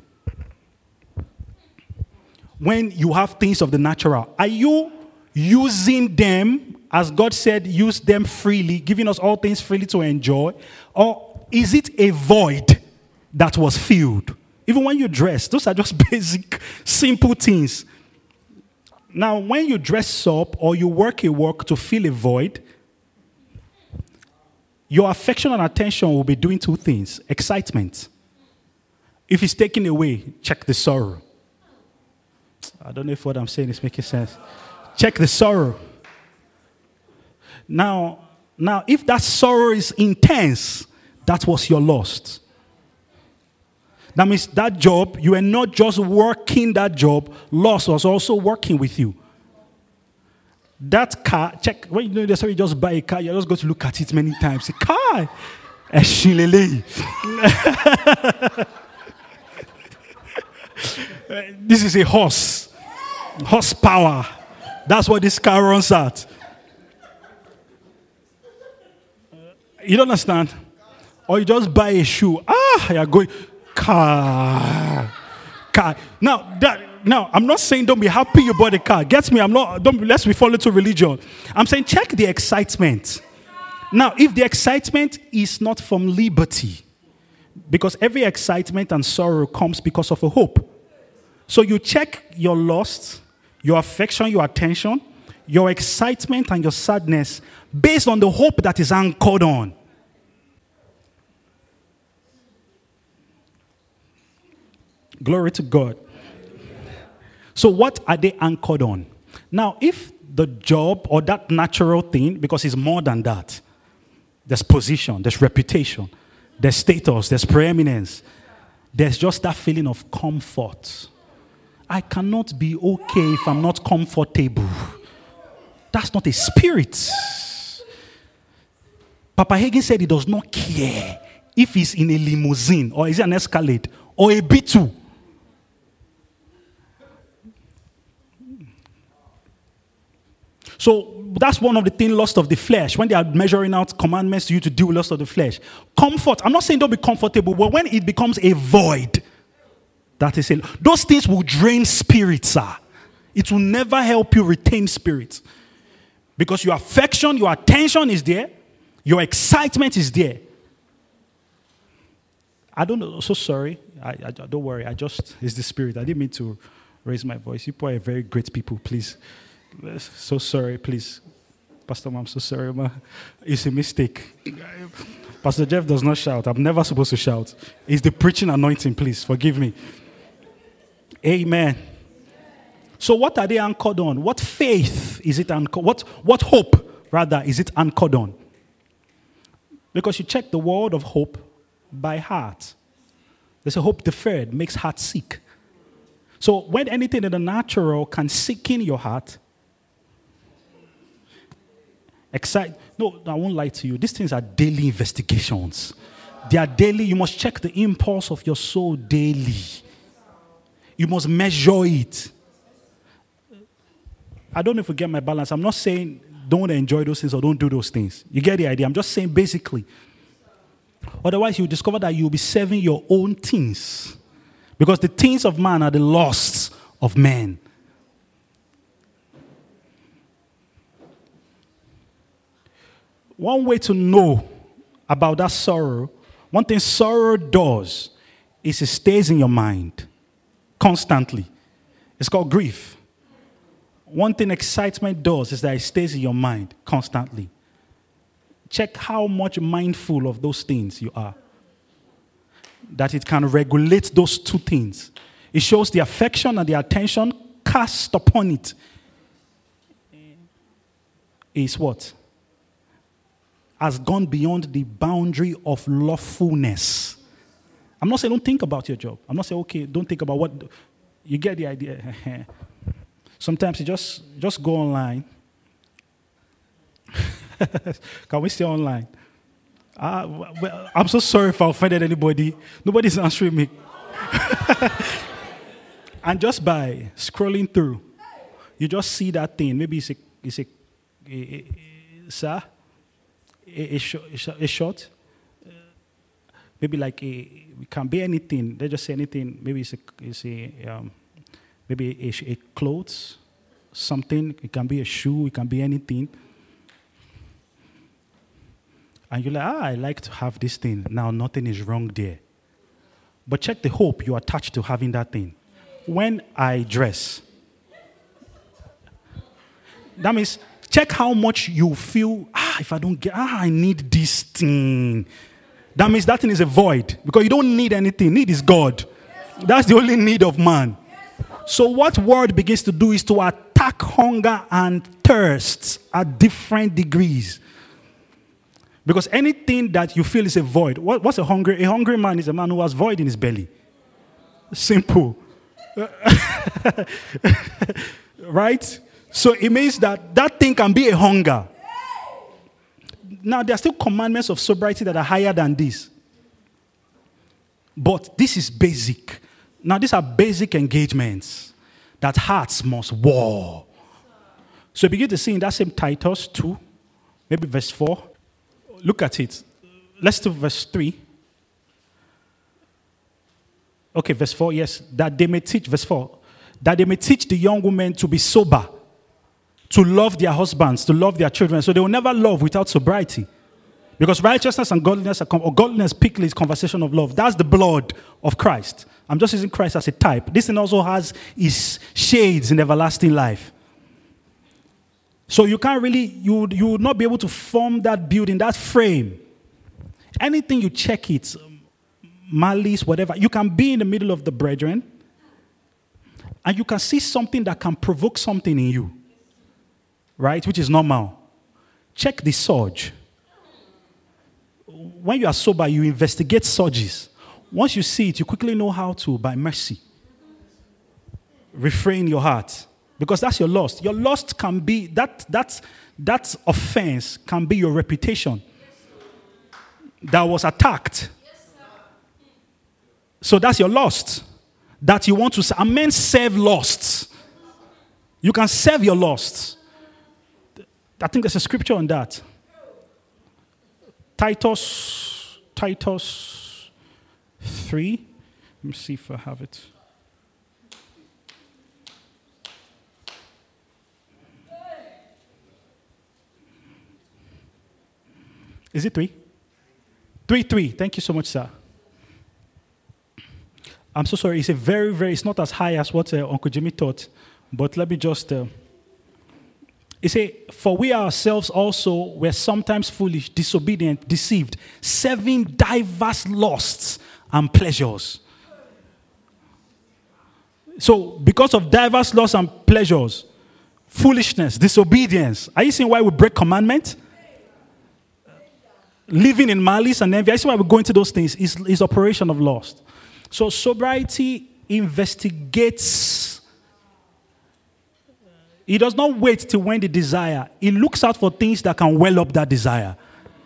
when you have things of the natural. Are you using them as God said, use them freely, giving us all things freely to enjoy? Or is it a void that was filled? Even when you dress, those are just basic, simple things. Now, when you dress up or you work a work to fill a void, your affection and attention will be doing two things. Excitement. If it's taken away, check the sorrow. I don't know if what I'm saying is making sense. Check the sorrow. Now, now, if that sorrow is intense, that was your loss. That means that job, you were not just working that job, loss was also working with you. That car, check, when you know that's why you just buy a car, you just go to look at it many times. Say, car, eshilele. This is a horse. Horsepower. That's what this car runs at. You don't understand? Or you just buy a shoe. Ah, you're going, car. Car. Now, that, now, I'm not saying don't be happy you bought a car. Get me? I'm not, don't, let's be follow to religion. I'm saying check the excitement. Now, if the excitement is not from liberty, because every excitement and sorrow comes because of a hope. So you check your lust, your affection, your attention, your excitement and your sadness based on the hope that is anchored on. Glory to God. So what are they anchored on? Now, if the job or that natural thing, because it's more than that, there's position, there's reputation, there's status, there's preeminence, there's just that feeling of comfort. I cannot be okay if I'm not comfortable. That's not a spirit. Papa Hagin said he does not care if he's in a limousine or is it an Escalade or a B two. So that's one of the things lost of the flesh. When they are measuring out commandments to you to do lost of the flesh. Comfort. I'm not saying don't be comfortable, but when it becomes a void, that is a, those things will drain spirit, sir. It will never help you retain spirit. Because your affection, your attention is there. Your excitement is there. I don't know. So sorry. I, I, don't worry. I just, it's the spirit. I didn't mean to raise my voice. You people are very great people, please. So sorry, please. Pastor Mom, I'm so sorry, ma. It's a mistake. Pastor Jeff does not shout. I'm never supposed to shout. It's the preaching anointing, please. Forgive me. Amen. So what are they anchored on? What faith is it anchored? What, what hope, rather, is it anchored on? Because you check the word of hope by heart. There's a hope deferred, makes heart sick. So when anything in the natural can sicken your heart, excite. No, I won't lie to you. These things are daily investigations. They are daily. You must check the impulse of your soul daily. You must measure it. I don't know if you get my balance. I'm not saying don't enjoy those things or don't do those things. You get the idea? I'm just saying basically, Otherwise, you discover that you'll be serving your own things. Because the things of man are the lusts of men. One way to know about that sorrow, one thing sorrow does is it stays in your mind constantly. It's called grief. One thing excitement does is that it stays in your mind constantly. Check how much mindful of those things you are. That it can regulate those two things. It shows the affection and the attention cast upon it is what? Has gone beyond the boundary of lawfulness. I'm not saying don't think about your job. I'm not saying, okay, don't think about what... You get the idea. Sometimes you just, just go online. Can we stay online? Uh, well, I'm so sorry if I offended anybody. Nobody's answering me. And just by scrolling through, you just see that thing. Maybe it's a, it's a, a, a, a sir, a, a, short, a short. Uh, maybe like a, it can be anything. They just say anything. Maybe it's a, it's a um, maybe a, a clothes, something. It can be a shoe. It can be anything. And you're like, ah, I like to have this thing. Now, nothing is wrong there. But check the hope you attach to having that thing. When I dress, that means check how much you feel, ah, if I don't get, ah, I need this thing. That means that thing is a void. Because you don't need anything. Need is God. That's the only need of man. So what word begins to do is to attack hunger and thirst at different degrees. Because anything that you feel is a void. What, what's a hungry? A hungry man is a man who has void in his belly. Simple. Right? So it means that that thing can be a hunger. Now, there are still commandments of sobriety that are higher than this. But this is basic. Now, these are basic engagements that hearts must war. So you begin to see in that same Titus two, maybe verse four. Look at it. Let's do verse three. Okay, verse four, yes. That they may teach, verse four. That they may teach the young women to be sober, to love their husbands, to love their children. So they will never love without sobriety. Because righteousness and godliness, are, or godliness pickle is conversation of love. That's the blood of Christ. I'm just using Christ as a type. This thing also has its shades in everlasting life. So you can't really, you, you would not be able to form that building, that frame. Anything you check it, malice, whatever, you can be in the middle of the brethren and you can see something that can provoke something in you. Right? Which is normal. Check the surge. When you are sober, you investigate surges. Once you see it, you quickly know how to, by mercy, refrain your heart. Because that's your lust. Your lust can be, that, that, that offense can be your reputation that was attacked. So that's your lust. That you want to, and men serve lusts. You can serve your lusts. I think there's a scripture on that. Titus, Titus three. Let me see if I have it. Is it three? Three, three. Thank you so much, sir. I'm so sorry. It's a very, very, it's not as high as what uh, Uncle Jimmy thought. But let me just, uh, it says, for we ourselves also were sometimes foolish, disobedient, deceived, serving diverse lusts and pleasures. So, because of diverse lusts and pleasures, foolishness, disobedience. Are you seeing why we break commandment? Living in malice and envy. I see why we go into those things. Is is operation of lust. So sobriety investigates. It does not wait till when the desire. It looks out for things that can well up that desire.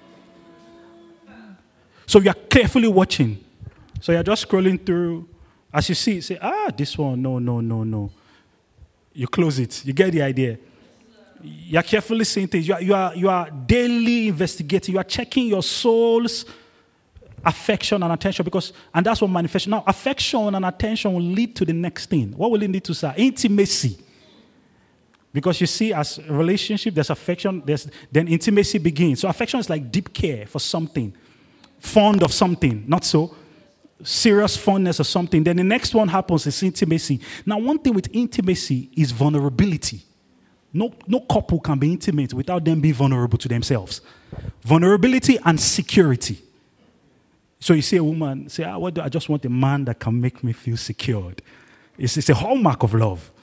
So you are carefully watching. So you're just scrolling through. As you see, say, ah, this one, no, no, no, no. You close it. You get the idea. You are carefully seeing things. You are, you are, you are daily investigating. You are checking your soul's affection and attention, because, and that's what manifestation. Now, affection and attention will lead to the next thing. What will it lead to, sir? Intimacy. Because you see, as a relationship, there's affection, there's, then intimacy begins. So affection is like deep care for something, fond of something, not so, serious fondness of something. Then the next one happens is intimacy. Now, one thing with intimacy is vulnerability. No, no couple can be intimate without them being vulnerable to themselves. Vulnerability and security. So you see a woman say, ah, what do, I just want a man that can make me feel secured. It's, it's a hallmark of love.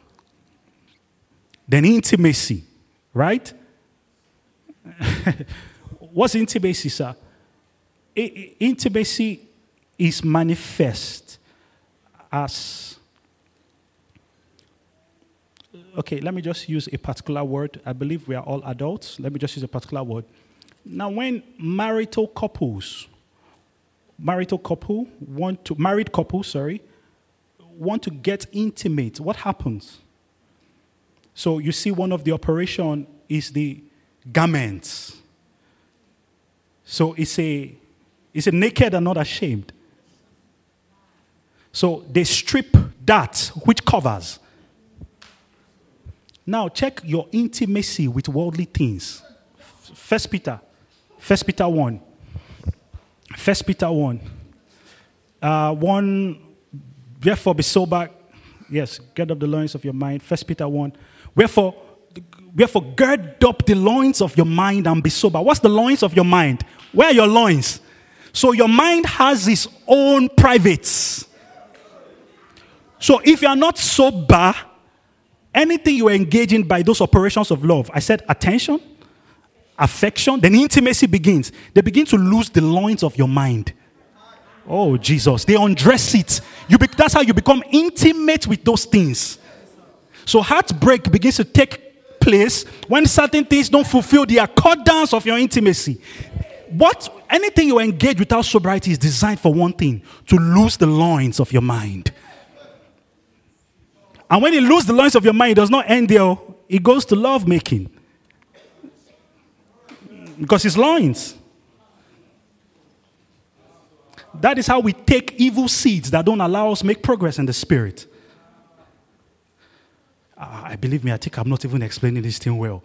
Then intimacy, right? What's intimacy, sir? I, I, intimacy is manifest as, okay, let me just use a particular word. I believe we are all adults. Let me just use a particular word. Now, when marital couples, marital couple want to, married couple, sorry, want to get intimate, what happens? So you see one of the operation is the garments. So it's a, it's a naked and not ashamed. So they strip that which covers. Now check your intimacy with worldly things. First Peter, First Peter one. First Peter one. Uh, one, therefore be sober. Yes, gird up the loins of your mind. First Peter one. Wherefore, wherefore gird up the loins of your mind and be sober. What's the loins of your mind? Where are your loins? So your mind has its own privates. So if you are not sober, anything you are engaging by those operations of love, I said attention, affection, then intimacy begins. They begin to lose the loins of your mind. Oh, Jesus. They undress it. You be, that's how you become intimate with those things. So heartbreak begins to take place when certain things don't fulfill the accordance of your intimacy. What, anything you engage without sobriety is designed for one thing, to lose the loins of your mind. And when you lose the loins of your mind, it does not end there. It goes to love making. Because it's loins. That is how we take evil seeds that don't allow us make progress in the spirit. Uh, I believe me, I think I'm not even explaining this thing well.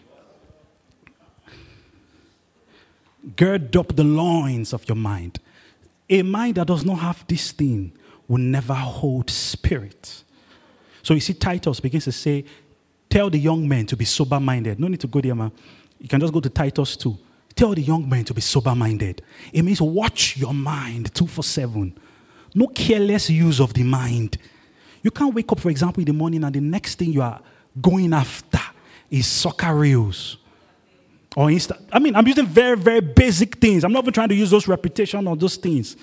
Gird up the loins of your mind. A mind that does not have this thing will never hold spirit. So you see Titus begins to say, tell the young men to be sober-minded. No need to go there, man. You can just go to Titus two. Tell the young men to be sober-minded. It means watch your mind two four seven. No careless use of the mind. You can't wake up, for example, in the morning and the next thing you are going after is soccer reels. Or Insta. I mean, I'm using very, very basic things. I'm not even trying to use those reputation or those things.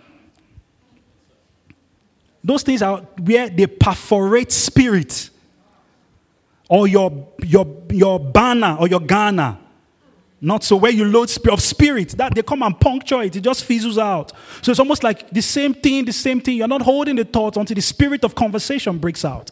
Those things are where they perforate spirit. Or your, your, your banner or your Ghana. Not so where you load of spirit. That they come and puncture it. It just fizzles out. So it's almost like the same thing, the same thing. You're not holding the thought until the spirit of conversation breaks out.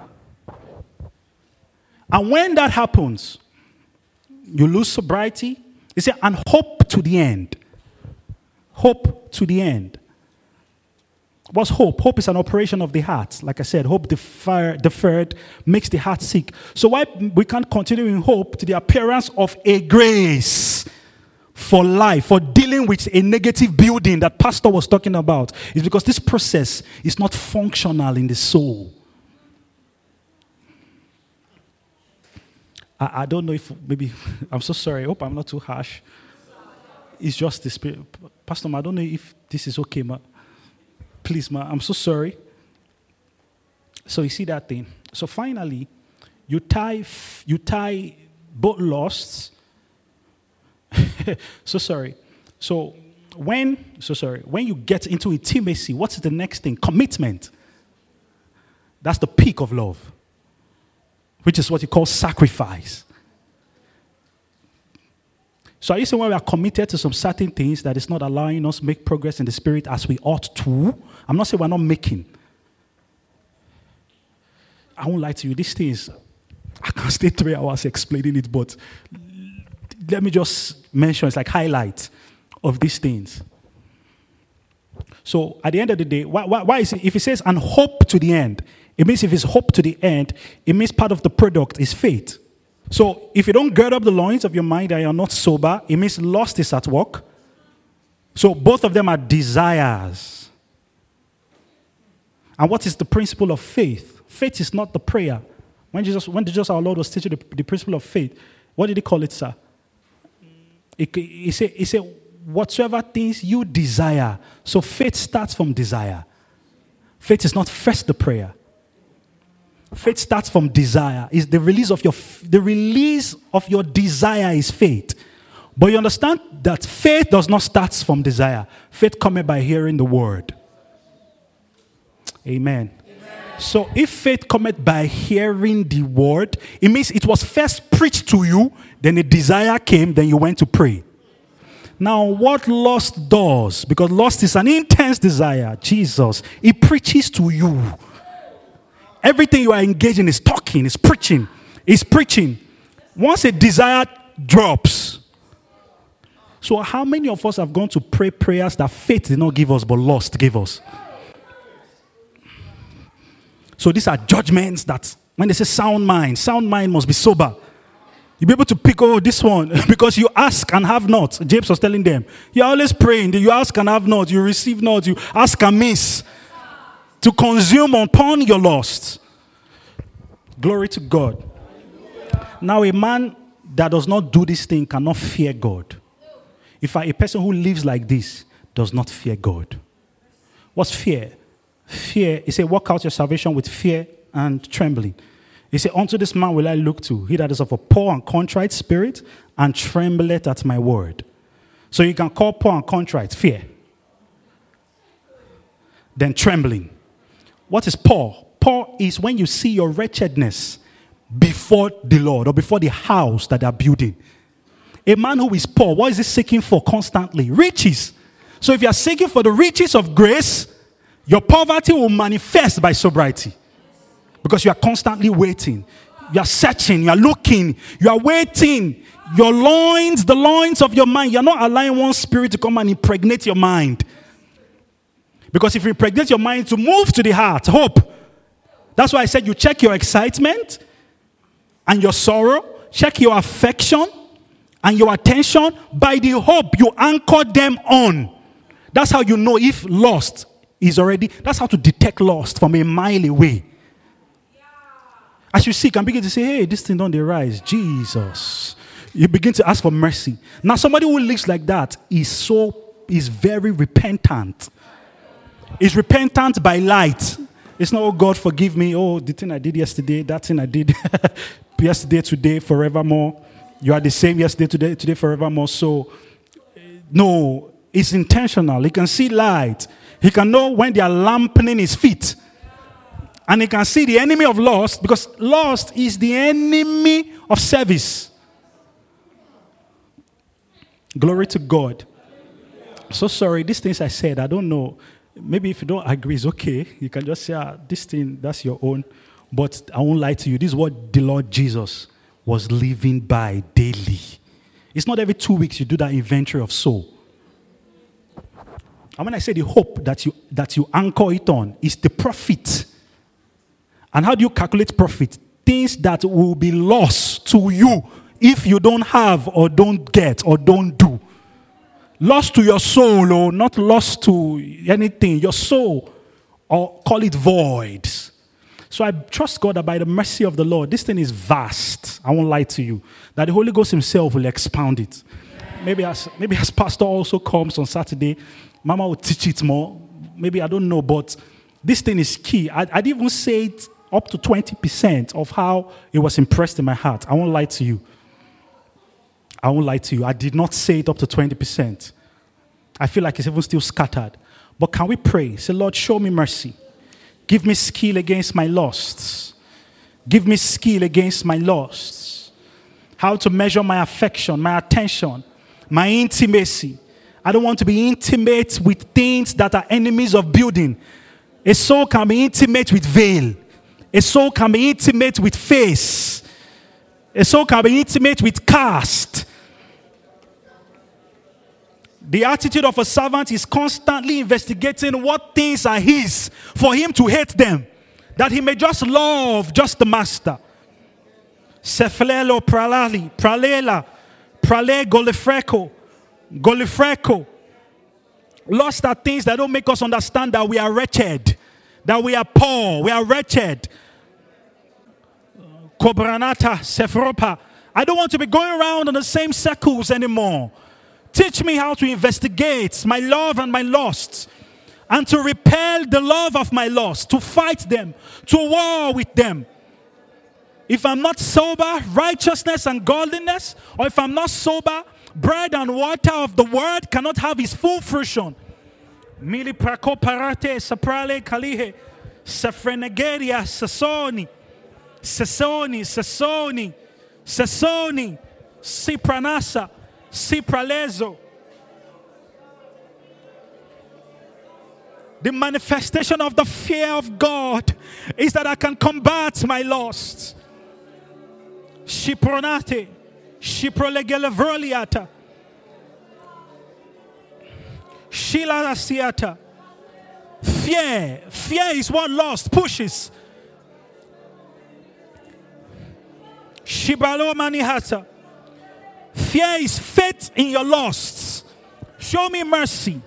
And when that happens, you lose sobriety. You say, and hope to the end. Hope to the end. What's hope? Hope is an operation of the heart. Like I said, hope defer, deferred makes the heart sick. So why we can't continue in hope to the appearance of a grace for life, for dealing with a negative building that Pastor was talking about, is because this process is not functional in the soul. I, I don't know if maybe, I'm so sorry. I hope I'm not too harsh. It's just the spirit. Pastor, I don't know if this is okay, ma. Please, ma, I'm so sorry. So you see that thing. So finally, you tie, you tie both lusts. so sorry. So when, so sorry, when you get into intimacy, what's the next thing? Commitment. That's the peak of love, which is what you call sacrifice. So are you saying when we are committed to some certain things that is not allowing us to make progress in the spirit as we ought to? I'm not saying we're not making. I won't lie to you. These things, I can't stay three hours explaining it, but let me just mention, it's like highlights of these things. So at the end of the day, why, why, why is it, if it says and hope to the end, it means if it's hope to the end, it means part of the product is faith. So if you don't gird up the loins of your mind and you're not sober, it means lust is at work. So both of them are desires. And what is the principle of faith? Faith is not the prayer. When Jesus, when Jesus our Lord was teaching the, the principle of faith, what did he call it, sir? He, he said, he said, whatsoever things you desire. So faith starts from desire. Faith is not first the prayer. Faith starts from desire. Is the release of your the release of your desire is faith. But you understand that faith does not start from desire. Faith cometh by hearing the word. Amen. Amen. So if faith cometh by hearing the word, it means it was first preached to you, then a desire came, then you went to pray. Now, what lust does, because lust is an intense desire, Jesus, it preaches to you. Everything you are engaged in is talking, is preaching, is preaching. Once a desire drops. So how many of us have gone to pray prayers that faith did not give us, but lust gave us? So these are judgments that, when they say sound mind, sound mind must be sober. You'll be able to pick, oh, this one, because you ask and have not. James was telling them, you're always praying, you ask and have not, you receive not, you ask and miss. To consume upon your lust. Glory to God. Now a man that does not do this thing cannot fear God. If a person who lives like this does not fear God. What's fear? Fear, he said, work out your salvation with fear and trembling. He said, unto this man will I look to, he that is of a poor and contrite spirit, and trembleth at my word. So you can call poor and contrite fear. Then trembling. What is poor? Poor is when you see your wretchedness before the Lord or before the house that they are building. A man who is poor, what is he seeking for constantly? Riches. So if you are seeking for the riches of grace, your poverty will manifest by sobriety. Because you are constantly waiting. You are searching, you are looking, you are waiting. Your loins, the loins of your mind, you are not allowing one spirit to come and impregnate your mind. Because if you impregnate your mind to move to the heart, hope. That's why I said you check your excitement and your sorrow, check your affection and your attention. By the hope, you anchor them on. That's how you know if lust is already, that's how to detect lust from a mile away. As you see, you can begin to say, hey, this thing don't rise. Jesus. You begin to ask for mercy. Now, somebody who lives like that is so, is very repentant. Is repentant by light. It's not, oh, God, forgive me. Oh, the thing I did yesterday, that thing I did yesterday, today, forevermore. You are the same yesterday, today, today, forevermore. So, no, it's intentional. He can see light. He can know when they are lampening his feet. And he can see the enemy of lust, because lust is the enemy of service. Glory to God. So sorry, these things I said, I don't know. Maybe if you don't agree, it's okay. You can just say, ah, this thing, that's your own. But I won't lie to you. This is what the Lord Jesus was living by daily. It's not every two weeks you do that inventory of soul. And when I say the hope that you that you anchor it on is the profit. And how do you calculate profit? Things that will be lost to you if you don't have or don't get or don't do. Lost to your soul, or not lost to anything, your soul, or call it voids. So I trust God that by the mercy of the Lord, this thing is vast. I won't lie to you. That the Holy Ghost himself will expound it. Maybe as maybe as pastor also comes on Saturday, Mama will teach it more. Maybe I don't know, but this thing is key. I, I'd even say it up to twenty percent of how it was impressed in my heart. I won't lie to you. I won't lie to you. I did not say it up to twenty percent. I feel like it's even still scattered. But can we pray? Say, Lord, show me mercy. Give me skill against my lusts. Give me skill against my lusts. How to measure my affection, my attention, my intimacy. I don't want to be intimate with things that are enemies of building. A soul can be intimate with veil. A soul can be intimate with face. A soul can be intimate with caste. The attitude of a servant is constantly investigating what things are his for him to hate them, that he may just love just the master. Seflelo pralali, pralela, prale golifreco, golifreco. Lost are things that don't make us understand that we are wretched, that we are poor, we are wretched. Kobranata, Sefropa. I don't want to be going around in the same circles anymore. Teach me how to investigate my love and my lusts, and to repel the love of my lusts, to fight them, to war with them. If I'm not sober, righteousness and godliness, or if I'm not sober, bread and water of the word cannot have its full fruition. Mili prako parate saprale kalihe safrenegeria sasoni sasoni sasoni sasoni sipranasa sipralezo. The manifestation of the fear of God is that I can combat my lusts. Shipronate, shiprolegelevoliata, shilasiata. Fear, fear is what lust pushes. Shibalo manihata. Fear is faith in your lusts. Show me mercy.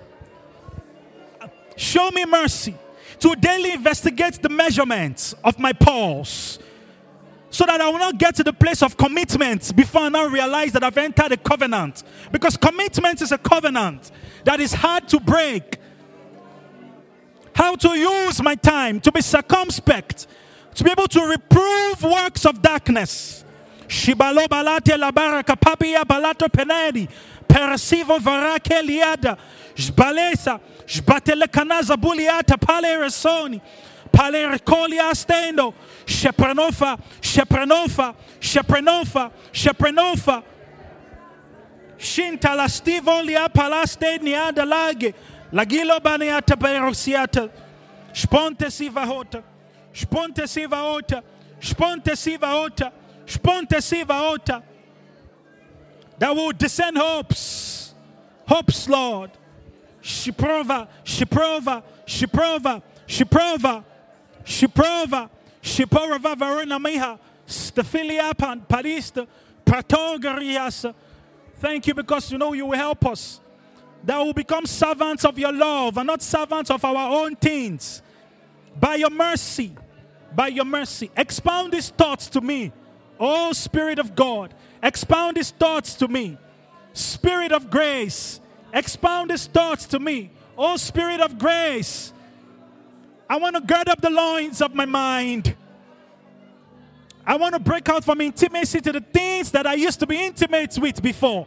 Show me mercy to daily investigate the measurements of my pulse, so that I will not get to the place of commitment before I now realize that I've entered a covenant. Because commitment is a covenant that is hard to break. How to use my time to be circumspect, to be able to reprove works of darkness. Shibalo balate la baraka papia balato penedi persivo varake liada jbalesa jbatele kanaza buliata pale resoni. Pale recolia stendo, sheprenofa, sheprenofa, sheprenofa, sheprenofa. Shinta la stivo lia palaste niada lage, lagilo baniata perosiata, sponte siva hota, sponte siva hota, sponte siva hota, sponte siva hota. That will descend hopes, hopes, Lord. She prova, she prova, she prova, she prova. Shiprova, Shiporova Verona Miha, Stafiliapan, Parista, Pratogarias. Thank you, because you know you will help us. That will become servants of your love and not servants of our own things. By your mercy, by your mercy, expound these thoughts to me. Oh, Spirit of God, expound these thoughts to me. Spirit of grace, expound these thoughts to me. Oh, Spirit of grace, I want to gird up the loins of my mind. I want to break out from intimacy to the things that I used to be intimate with before.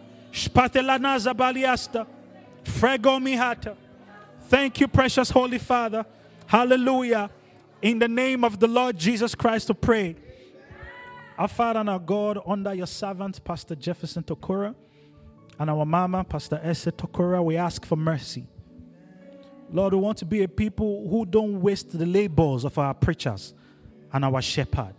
Thank you, precious Holy Father. Hallelujah. In the name of the Lord Jesus Christ to pray. Our Father and our God, under your servant, Pastor Jefferson Tokora, and our mama, Pastor Esther Tokora, we ask for mercy. Lord, we want to be a people who don't waste the labors of our preachers and our shepherd.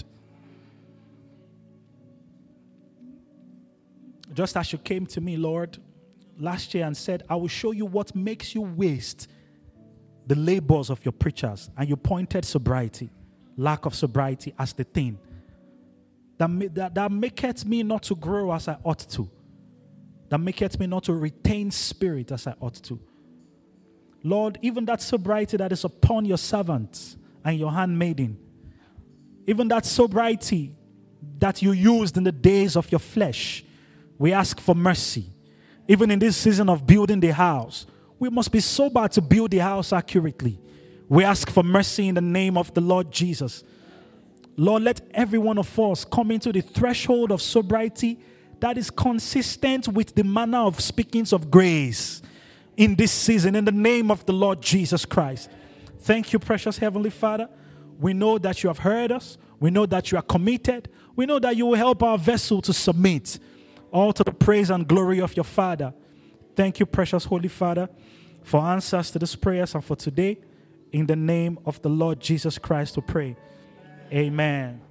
Just as you came to me, Lord, last year and said, I will show you what makes you waste the labors of your preachers. And you pointed sobriety, lack of sobriety as the thing. That, that, that maketh me not to grow as I ought to. That maketh me not to retain spirit as I ought to. Lord, even that sobriety that is upon your servants and your handmaiden, even that sobriety that you used in the days of your flesh, we ask for mercy. Even in this season of building the house, we must be sober to build the house accurately. We ask for mercy in the name of the Lord Jesus. Lord, let every one of us come into the threshold of sobriety that is consistent with the manner of speakings of grace in this season, in the name of the Lord Jesus Christ. Thank you, precious Heavenly Father. We know that you have heard us. We know that you are committed. We know that you will help our vessel to submit, all to the praise and glory of your Father. Thank you, precious Holy Father, for answers to these prayers and for today. In the name of the Lord Jesus Christ we pray. Amen.